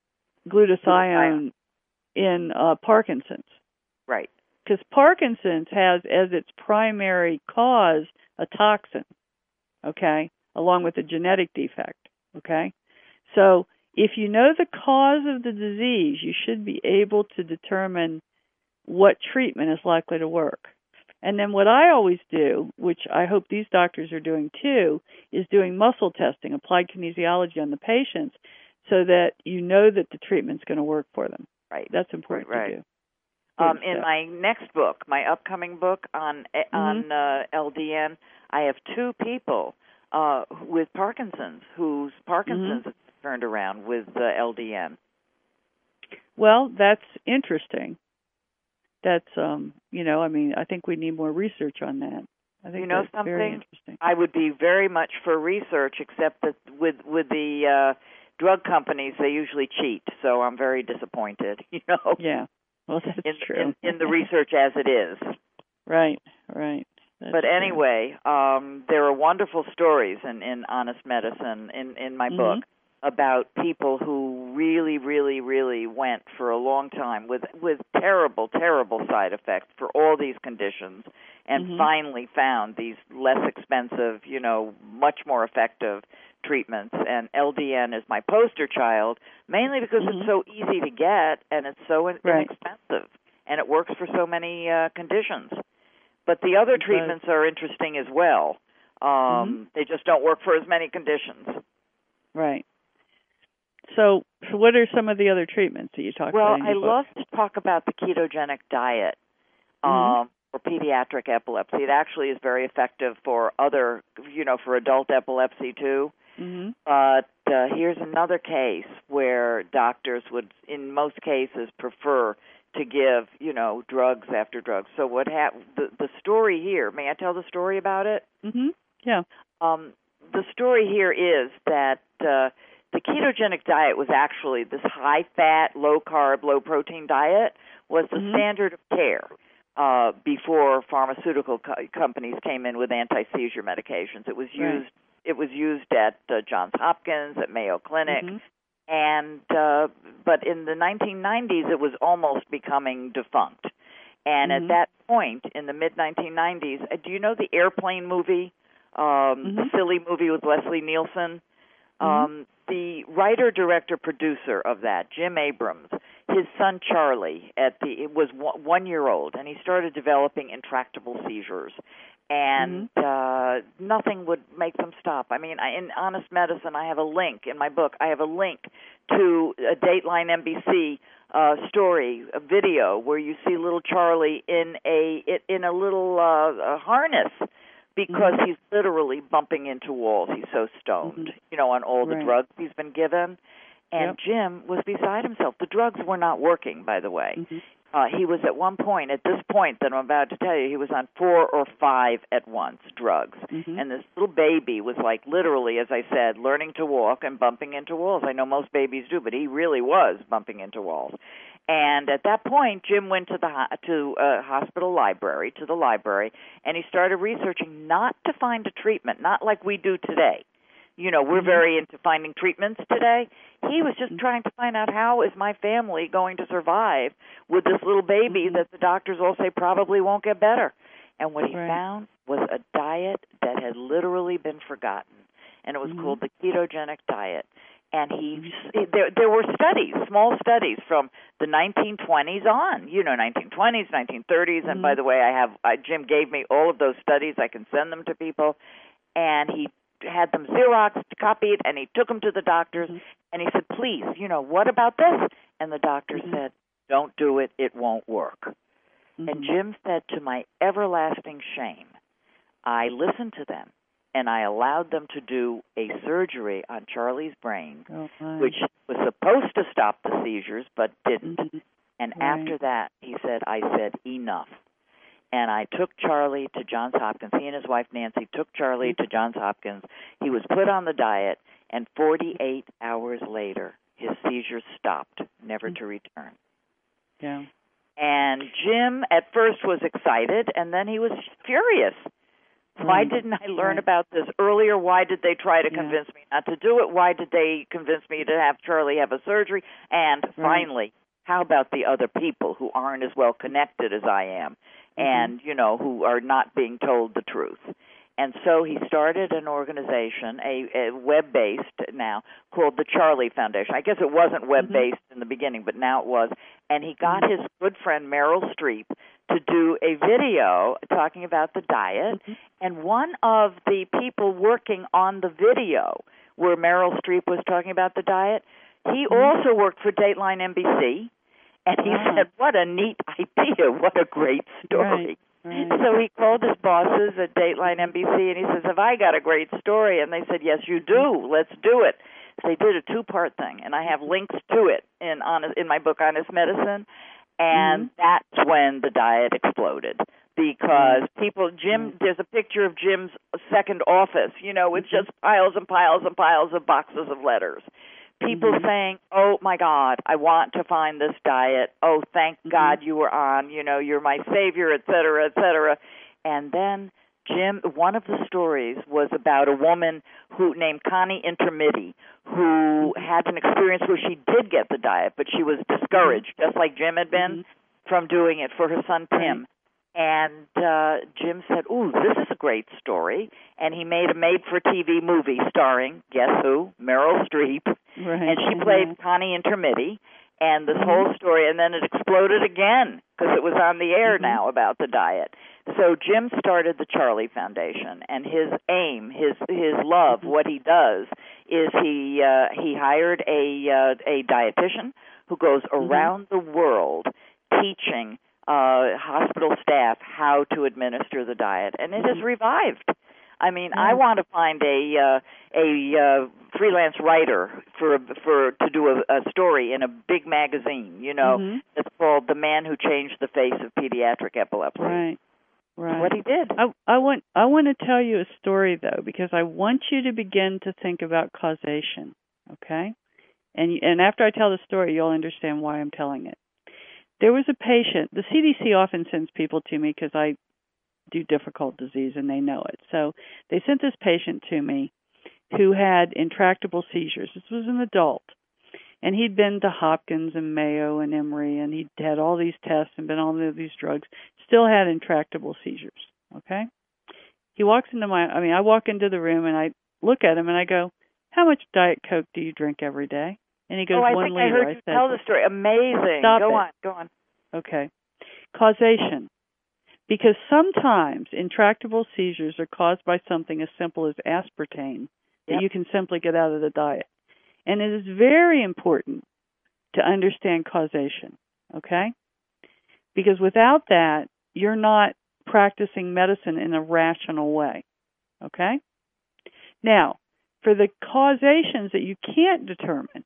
glutathione in uh, Parkinson's. Right. Because Parkinson's has as its primary cause a toxin, okay, along with a genetic defect, okay? So if you know the cause of the disease, you should be able to determine what treatment is likely to work. And then what I always do, which I hope these doctors are doing too, is doing muscle testing, applied kinesiology on the patients, so that you know that the treatment's going to work for them. Right. That's important right, right. to do. Um, in my next book, my upcoming book on mm-hmm. on uh, L D N, I have two people uh, with Parkinson's whose Parkinson's mm-hmm. turned around with uh, L D N. Well, that's interesting. That's, um, you know, I mean, I think we need more research on that. I think you know that's something? Very interesting. I would be very much for research, except that with with the uh, drug companies, they usually cheat. So I'm very disappointed. You know. Yeah. Well, that's in, true. In, in the research as it is. Right. Right. That's but true. anyway, um, there are wonderful stories in, in Honest Medicine in, in my mm-hmm. book about people who really, really, really went for a long time with with terrible, terrible side effects for all these conditions, and mm-hmm. finally found these less expensive, you know, much more effective treatments. And L D N is my poster child, mainly because mm-hmm. it's so easy to get and it's so in- right. inexpensive, and it works for so many uh, conditions. But the other treatments are interesting as well. Um, mm-hmm. They just don't work for as many conditions. Right. So, so what are some of the other treatments that you talk well, about in your your book? Well, I book? love to talk about the ketogenic diet um, mm-hmm. for pediatric epilepsy. It actually is very effective for other, you know, for adult epilepsy too. Mm-hmm. But uh, here's another case where doctors would, in most cases, prefer to give, you know, drugs after drugs. So what hap- the, the story here, may I tell the story about it? Mm-hmm. Yeah. Um, the story here is that uh, the ketogenic diet was actually this high-fat, low-carb, low-protein diet was the mm-hmm. standard of care uh, before pharmaceutical co- companies came in with anti-seizure medications. It was used. Right. It was used at uh, Johns Hopkins, at Mayo Clinic, mm-hmm. and uh, but in the nineteen nineties, it was almost becoming defunct. And mm-hmm. at that point, in the mid nineteen nineties, uh, do you know the Airplane movie, um, mm-hmm. the silly movie with Leslie Nielsen? Mm-hmm. Um, the writer, director, producer of that, Jim Abrams, his son Charlie at the it was one, one year old, and he started developing intractable seizures, and mm-hmm. uh, nothing would make them stop. I mean, I, in Honest Medicine, I have a link in my book. I have a link to a Dateline N B C uh, story, a video where you see little Charlie in a in a little uh, a harness. Because mm-hmm. he's literally bumping into walls. He's so stoned, mm-hmm. you know, on all the right. drugs he's been given. And yep. Jim was beside himself. The drugs were not working, by the way. Mm-hmm. Uh, he was at one point, at this point that I'm about to tell you, he was on four or five at once drugs. Mm-hmm. And this little baby was like literally, as I said, learning to walk and bumping into walls. I know most babies do, but he really was bumping into walls. And at that point, Jim went to the to a hospital library, to the library, and he started researching not to find a treatment, not like we do today. You know, we're mm-hmm. very into finding treatments today. He was just mm-hmm. trying to find out, how is my family going to survive with this little baby mm-hmm. that the doctors all say probably won't get better. And what he right. found was a diet that had literally been forgotten, and it was mm-hmm. called the ketogenic diet. And he, there, there were studies, small studies from the nineteen twenties on, you know, nineteen twenties, nineteen thirties. And mm-hmm. by the way, I have, I, Jim gave me all of those studies. I can send them to people. And he had them Xeroxed, copied, and he took them to the doctors. Mm-hmm. And he said, please, you know, what about this? And the doctor mm-hmm. said, don't do it. It won't work. Mm-hmm. And Jim said, to my everlasting shame, I listened to them. And I allowed them to do a surgery on Charlie's brain, oh, which was supposed to stop the seizures, but didn't. Mm-hmm. And right. after that, he said, I said, enough. And I took Charlie to Johns Hopkins. He and his wife, Nancy, took Charlie to Johns Hopkins. He was put on the diet, and forty-eight hours later, his seizures stopped, never to return. Yeah. And Jim at first was excited, and then he was furious. Why didn't I learn about this earlier? Why did they try to convince yeah. me not to do it? Why did they convince me to have Charlie have a surgery? And right. finally, how about the other people who aren't as well connected as I am mm-hmm. and, you know, who are not being told the truth? And so he started an organization, a, a web-based now, called the Charlie Foundation. I guess it wasn't web-based mm-hmm. in the beginning, but now it was. And he got mm-hmm. his good friend Meryl Streep to do a video talking about the diet. Mm-hmm. And one of the people working on the video where Meryl Streep was talking about the diet, he mm-hmm. also worked for Dateline N B C. And he wow. said, what a neat idea. What a great story. Right. Right. So he called his bosses at Dateline N B C, and he says, have I got a great story? And they said, yes, you do. Let's do it. So they did a two-part thing, and I have links to it in honest, in my book, Honest Medicine. And mm-hmm. that's when the diet exploded. Because people, Jim, mm-hmm. there's a picture of Jim's second office, you know, with just piles and piles and piles of boxes of letters. People mm-hmm. saying, oh, my God, I want to find this diet. Oh, thank mm-hmm. God you were on. You know, you're my savior, et cetera, et cetera. And then Jim, one of the stories was about a woman who named Connie Intermitti, who had an experience where she did get the diet, but she was discouraged, just like Jim had been, mm-hmm. from doing it for her son Tim. And uh, Jim said, ooh, this is a great story. And he made a made-for-T V movie starring, guess who? Meryl Streep. Right. And she played mm-hmm. Connie Intermitti. And this mm-hmm. whole story, and then it exploded again because it was on the air mm-hmm. now about the diet. So Jim started the Charlie Foundation, and his aim, his his love, mm-hmm. what he does is he uh, he hired a uh, a dietitian who goes around mm-hmm. the world teaching uh, hospital staff how to administer the diet, and it has revived. I mean, mm-hmm. I want to find a uh, a uh, freelance writer for for to do a, a story in a big magazine. You know, mm-hmm. it's called "The Man Who Changed the Face of Pediatric Epilepsy." Right, right. That's what he did. I, I want I want to tell you a story though, because I want you to begin to think about causation. Okay, and and after I tell the story, you'll understand why I'm telling it. There was a patient. The C D C often sends people to me because I do difficult disease, and they know it. So they sent this patient to me who had intractable seizures. This was an adult, and he'd been to Hopkins and Mayo and Emory, and he'd had all these tests and been on all these drugs, still had intractable seizures, okay? He walks into my, I mean, I walk into the room, and I look at him, and I go, how much Diet Coke do you drink every day? And he goes, oh, I one think liter. I heard I you said, tell the story. Amazing. Stop go it. on, go on. Okay. Causation. Because sometimes intractable seizures are caused by something as simple as aspartame that Yep. you can simply get out of the diet. And it is very important to understand causation, okay? Because without that, you're not practicing medicine in a rational way, okay? Now, for the causations that you can't determine,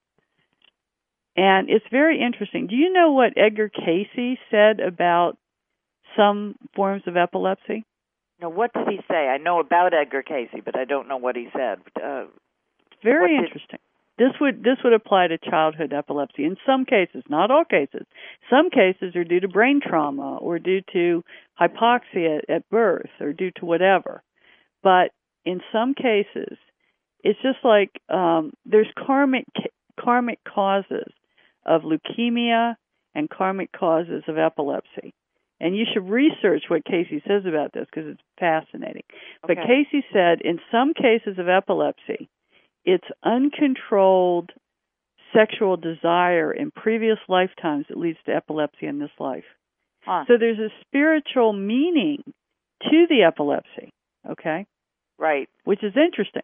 and it's very interesting. Do you know what Edgar Cayce said about some forms of epilepsy? Now, what did he say? I know about Edgar Cayce, but I don't know what he said. Uh, very did... interesting. This would this would apply to childhood epilepsy in some cases, not all cases. Some cases are due to brain trauma or due to hypoxia at birth or due to whatever. But in some cases, it's just like um, there's karmic karmic causes of leukemia and karmic causes of epilepsy. And you should research what Cayce says about this because it's fascinating. Okay. But Cayce said in some cases of epilepsy, it's uncontrolled sexual desire in previous lifetimes that leads to epilepsy in this life. Huh. So there's a spiritual meaning to the epilepsy, okay? Right. Which is interesting.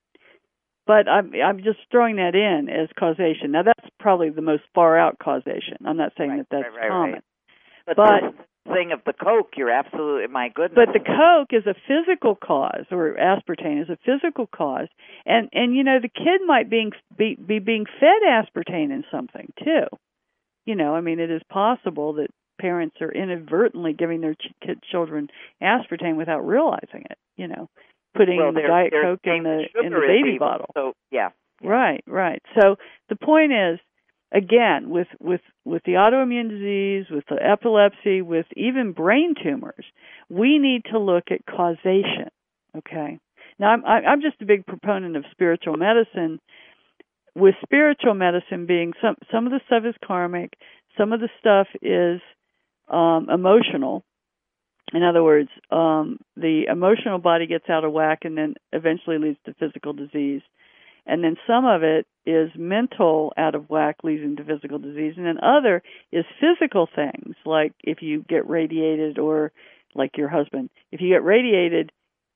But I'm I'm just throwing that in as causation. Now, that's probably the most far-out causation. I'm not saying right, that that's right, right, common. Right. But, but the thing of the Coke, you're absolutely, my goodness. But the Coke is a physical cause, or aspartame is a physical cause. And, and you know, the kid might being, be, be being fed aspartame in something, too. You know, I mean, it is possible that parents are inadvertently giving their ch- kid, children aspartame without realizing it, you know. Putting well, the Diet Coke in the the in the baby evil, bottle. So yeah, yeah. Right, right. So the point is, again, with, with, with the autoimmune disease, with the epilepsy, with even brain tumors, we need to look at causation. Okay. Now I'm I'm just a big proponent of spiritual medicine. With spiritual medicine being some some of the stuff is karmic, some of the stuff is um, emotional. In other words, um, the emotional body gets out of whack and then eventually leads to physical disease. And then some of it is mental out of whack leading to physical disease. And then other is physical things, like if you get radiated or like your husband. If you get radiated,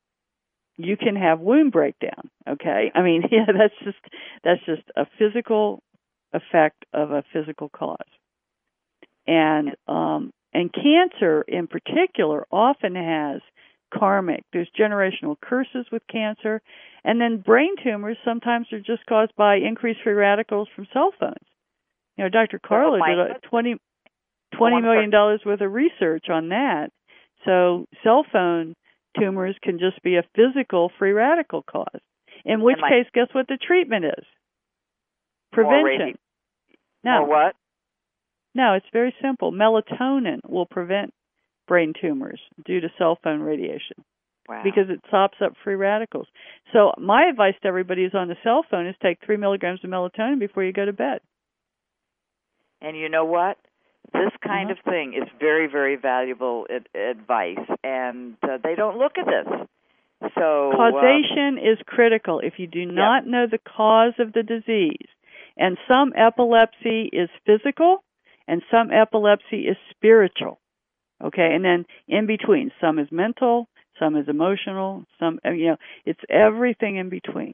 you can have wound breakdown, okay? I mean, yeah, that's just that's just a physical effect of a physical cause. And um And cancer, in particular, often has karmic. There's generational curses with cancer. And then brain tumors sometimes are just caused by increased free radicals from cell phones. You know, Doctor Carla well, did a twenty, twenty million dollars worth of research on that. So cell phone tumors can just be a physical free radical cause. In which my, case, guess what the treatment is? Prevention. No. More what? No, it's very simple. Melatonin will prevent brain tumors due to cell phone radiation. Wow. Because it sops up free radicals. So my advice to everybody who's on the cell phone is take three milligrams of melatonin before you go to bed. And you know what? This kind uh-huh. of thing is very, very valuable ad- advice, and uh, they don't look at this. So causation uh, is critical. If you do not yep. know the cause of the disease, and some epilepsy is physical, and some epilepsy is spiritual, okay? And then in between, some is mental, some is emotional, some, you know, it's everything in between.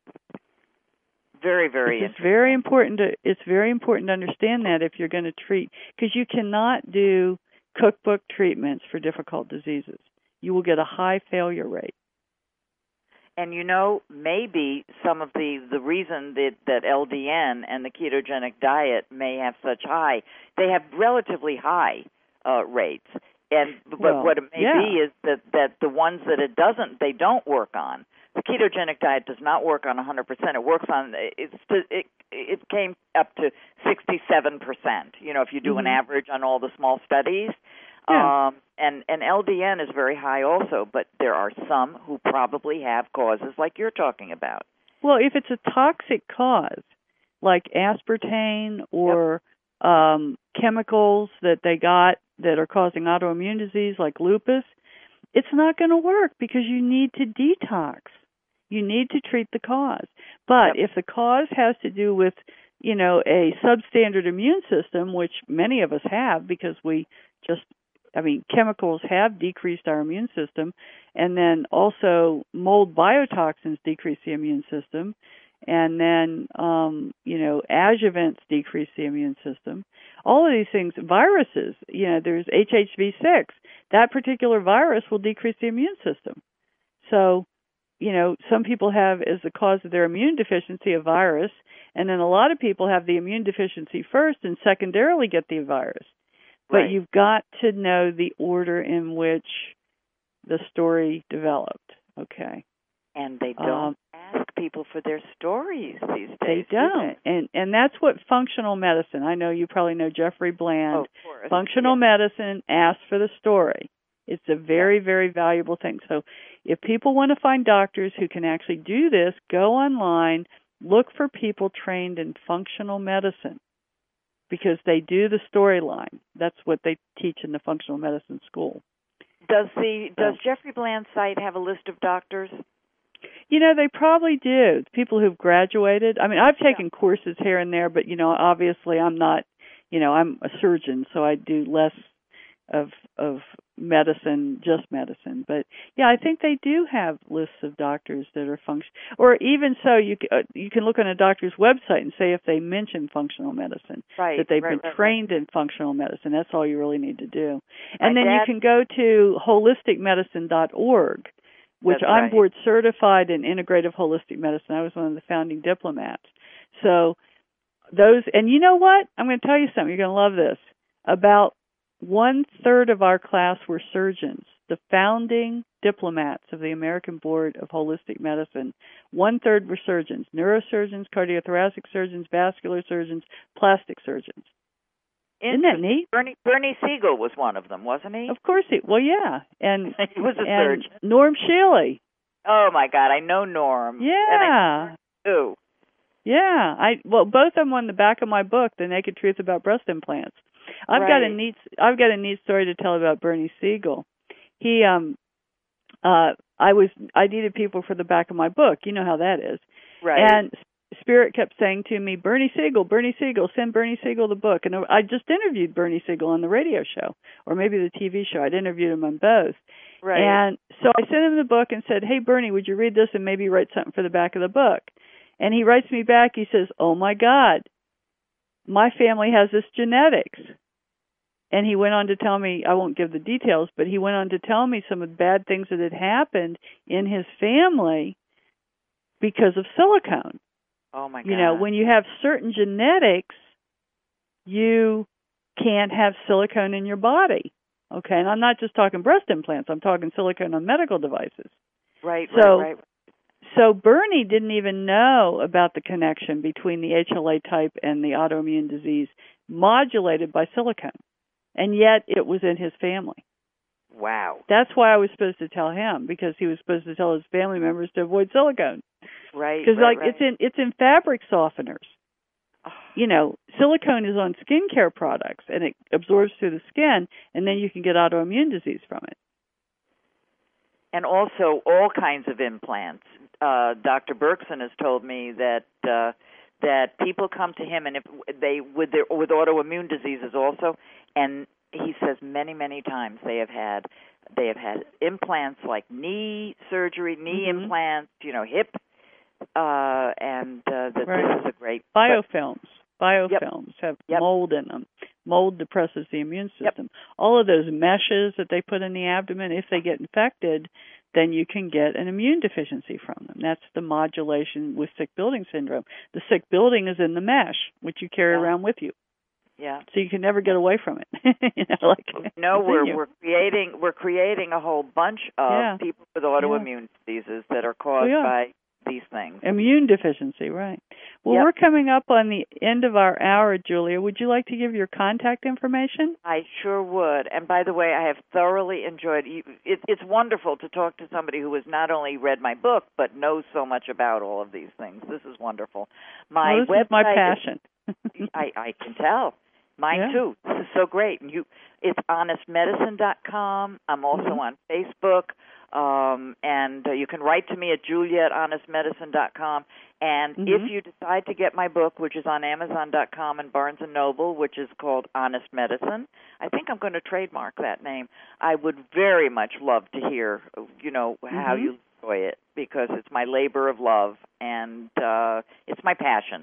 Very, very it's very important to it's very important to understand that if you're going to treat, because you cannot do cookbook treatments for difficult diseases. You will get a high failure rate. And you know, maybe some of the, the reason that, that L D N and the ketogenic diet may have such high, they have relatively high uh, rates. And but well, what it may yeah. be is that, that the ones that it doesn't, they don't work on. The ketogenic diet does not work on one hundred percent. It works on, it's it it came up to sixty-seven percent, you know, if you do mm-hmm. an average on all the small studies. Yeah. Um, and, and L D N is very high also, but there are some who probably have causes like you're talking about. Well, if it's a toxic cause, like aspartame or yep. um, chemicals that they got that are causing autoimmune disease like lupus, it's not going to work because you need to detox. You need to treat the cause. But yep. if the cause has to do with you know, a substandard immune system, which many of us have because we just, I mean, chemicals have decreased our immune system, and then also mold biotoxins decrease the immune system, and then, um, you know, adjuvants decrease the immune system. All of these things, viruses, you know, there's H H V six. That particular virus will decrease the immune system. So, you know, some people have as the cause of their immune deficiency a virus, and then a lot of people have the immune deficiency first and secondarily get the virus. But Right. you've got to know the order in which the story developed, okay? And they don't um, ask people for their stories these days. They don't. Do they? And and that's what functional medicine, I know you probably know Jeffrey Bland. Oh, of course. Functional yeah. medicine asks for the story. It's a very, yeah. very valuable thing. So if people want to find doctors who can actually do this, go online, look for people trained in functional medicine because they do the storyline. That's what they teach in the functional medicine school. Does the does Jeffrey Bland's site have a list of doctors? You know, they probably do. People who've graduated. I mean, I've taken yeah. courses here and there, but, you know, obviously I'm not, you know, I'm a surgeon, so I do less of of medicine, just medicine. But, yeah, I think they do have lists of doctors that are function. Or even so, you, uh, you can look on a doctor's website and say if they mention functional medicine, right, that they've right, been right, trained right. in functional medicine. That's all you really need to do. And My then dad, you can go to holistic medicine dot org. Which That's I'm right. board certified in integrative holistic medicine. I was one of the founding diplomats. So those, and you know what? I'm going to tell you something. You're going to love this. About one third of our class were surgeons, the founding diplomats of the American Board of Holistic Medicine. One third were surgeons, neurosurgeons, cardiothoracic surgeons, vascular surgeons, plastic surgeons. Isn't that neat? Bernie Bernie Siegel was one of them, wasn't he? Of course he. Well, yeah, and he was a and surgeon. Norm Shealy. Oh my God, I know Norm. Yeah. And I too. Yeah, I well, both of them on the back of my book, The Naked Truth About Breast Implants. I've right. got a neat I've got a neat story to tell about Bernie Siegel. He um uh I was I needed people for the back of my book. You know how that is. Right. And Spirit kept saying to me, Bernie Siegel, Bernie Siegel, send Bernie Siegel the book. And I just interviewed Bernie Siegel on the radio show, or maybe the T V show. I'd interviewed him on both. Right. And so I sent him the book and said, hey, Bernie, would you read this and maybe write something for the back of the book? And he writes me back, he says, oh, my God, my family has this genetics. And he went on to tell me, I won't give the details, but he went on to tell me some of the bad things that had happened in his family because of silicone. Oh, my God. You know, when you have certain genetics, you can't have silicone in your body. Okay, and I'm not just talking breast implants. I'm talking silicone on medical devices. Right, so, right, right. So Bernie didn't even know about the connection between the H L A type and the autoimmune disease modulated by silicone, and yet it was in his family. Wow. That's why I was supposed to tell him, because he was supposed to tell his family members to avoid silicone. Right. Because right, like right. it's in it's in fabric softeners. Oh. You know, silicone is on skincare products, and it absorbs through the skin, and then you can get autoimmune disease from it. And also all kinds of implants. Uh, Doctor Berkson has told me that uh, that people come to him, and if they with their with autoimmune diseases also, and he says many many times they have had they have had implants like knee surgery, knee mm-hmm. implants, you know, hip, uh, and uh, that right. this is a great biofilms. Biofilms yep. have yep. mold in them. Mold depresses the immune system. Yep. All of those meshes that they put in the abdomen, if they get infected, then you can get an immune deficiency from them. That's the modulation with sick building syndrome. The sick building is in the mesh, which you carry yeah. around with you. Yeah. So you can never get away from it. you know, like no, we're we're creating we're creating a whole bunch of yeah. people with autoimmune yeah. diseases that are caused by these things. Immune deficiency, right. Well, yep. we're coming up on the end of our hour, Julia. Would you like to give your contact information? I sure would. And by the way, I have thoroughly enjoyed it. It, it's wonderful to talk to somebody who has not only read my book, but knows so much about all of these things. This is wonderful. My well, this website is my passion. Is, I, I can tell. Mine, yeah. too. This is so great. And you, it's honest medicine dot com. I'm also mm-hmm. on Facebook. Um, and uh, you can write to me at julia at honest medicine dot com. And Mm-hmm. if you decide to get my book, which is on amazon dot com and Barnes and Noble, which is called Honest Medicine, I think I'm going to trademark that name. I would very much love to hear, you know, how Mm-hmm. you enjoy it, because it's my labor of love, and uh, it's my passion.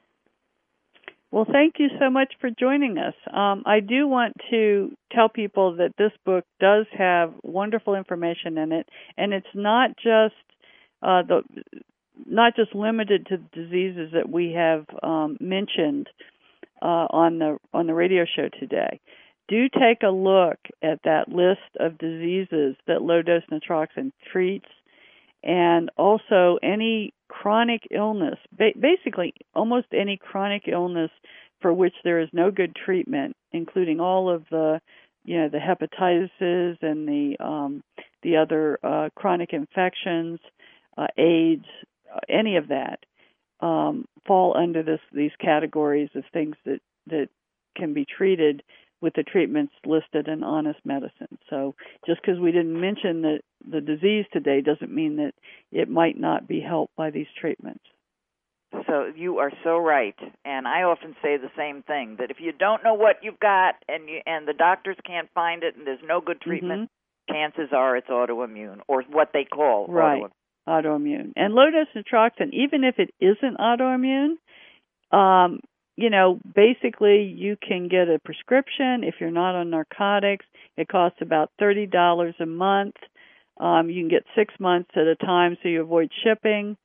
Well, thank you so much for joining us. Um, I do want to tell people that this book does have wonderful information in it, and it's not just uh, the not just limited to diseases that we have um, mentioned uh, on the on the radio show today. Do take a look at that list of diseases that low-dose naproxen treats, and also any chronic illness, ba- basically almost any chronic illness for which there is no good treatment, including all of the, you know, the hepatitis and the um, the other uh, chronic infections, uh, AIDS, uh, any of that um, fall under this these categories of things that that can be treated with the treatments listed in Honest Medicine. So just because we didn't mention the, the disease today doesn't mean that it might not be helped by these treatments. So you are so right, and I often say the same thing, that if you don't know what you've got and you, and the doctors can't find it and there's no good treatment, mm-hmm. chances are it's autoimmune, or what they call right. autoimmune. Autoimmune. And low-dose naproxen, even if it isn't autoimmune, um, you know, basically you can get a prescription if you're not on narcotics. It costs about thirty dollars a month. Um, you can get six months at a time so you avoid shipping.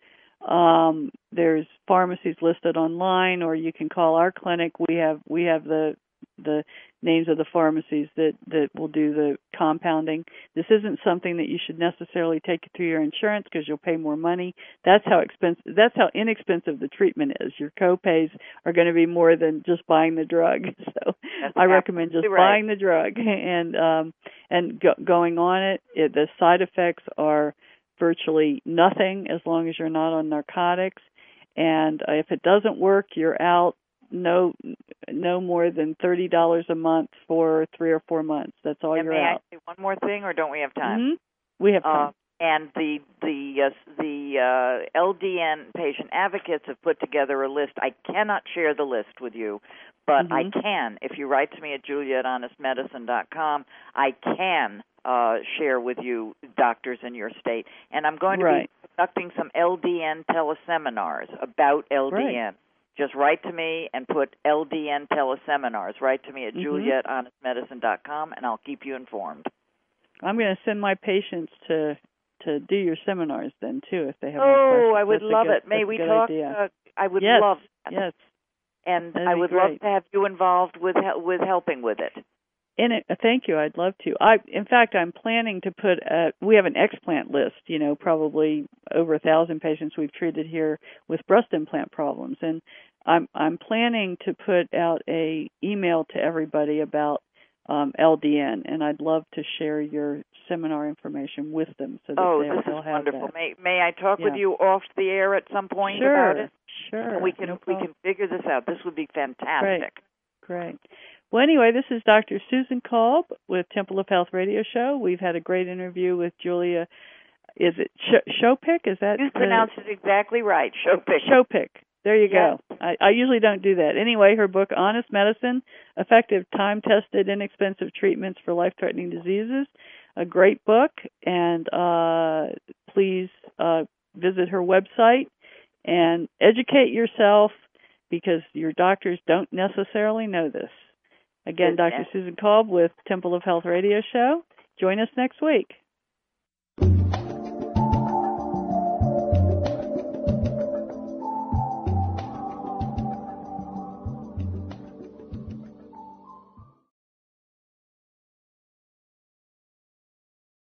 Um, there's pharmacies listed online, or you can call our clinic. We have we have the the names of the pharmacies that, that will do the compounding. This isn't something that you should necessarily take through your insurance because you'll pay more money. That's how expensive. That's how inexpensive the treatment is. Your co-pays are going to be more than just buying the drug. So That's I recommend just right. buying the drug and um, and go, going on it. it. The side effects are virtually nothing as long as you're not on narcotics. And uh, if it doesn't work, you're out no no more than thirty dollars a month for three or four months. That's all and you're may out. I say one more thing, or don't we have time? Mm-hmm. We have time. Uh, and the the uh, the uh, L D N patient advocates have put together a list. I cannot share the list with you, but mm-hmm. I can. If you write to me at julia at honest medicine dot com, I can uh, share with you doctors in your state. And I'm going to right. be conducting some L D N teleseminars about L D N. Right. Just write to me and put L D N teleseminars. Write to me at mm-hmm. julia at honest medicine dot com, and I'll keep you informed. I'm going to send my patients to to do your seminars then too, if they have oh, more questions. Oh, I would that's love good, it. May we talk? Uh, I would yes. love that. Yes. And That'd I would love to have you involved with with helping with it. In it, thank you. I'd love to. I, in fact, I'm planning to put. A, we have an explant list. You know, probably over a thousand patients we've treated here with breast implant problems, and I'm I'm planning to put out a email to everybody about um, L D N, and I'd love to share your seminar information with them so that oh, they'll, this they'll is have wonderful. that. May May I talk yeah. with you off the air at some point sure, about it? Sure. We can no we can figure this out. This would be fantastic. Great. Great. Well, anyway, this is Doctor Susan Kolb with Temple of Health Radio Show. We've had a great interview with Julia. Is it Sh- Shopik? Is that you the... pronounced it exactly right? Shopik. Shopik. There you yes. go. I, I usually don't do that. Anyway, her book, Honest Medicine, Effective, Time-Tested, Inexpensive Treatments for Life-Threatening Diseases, a great book, and uh, please uh, visit her website and educate yourself because your doctors don't necessarily know this. Again, Doctor Susan Kolb with Temple of Health Radio Show. Join us next week.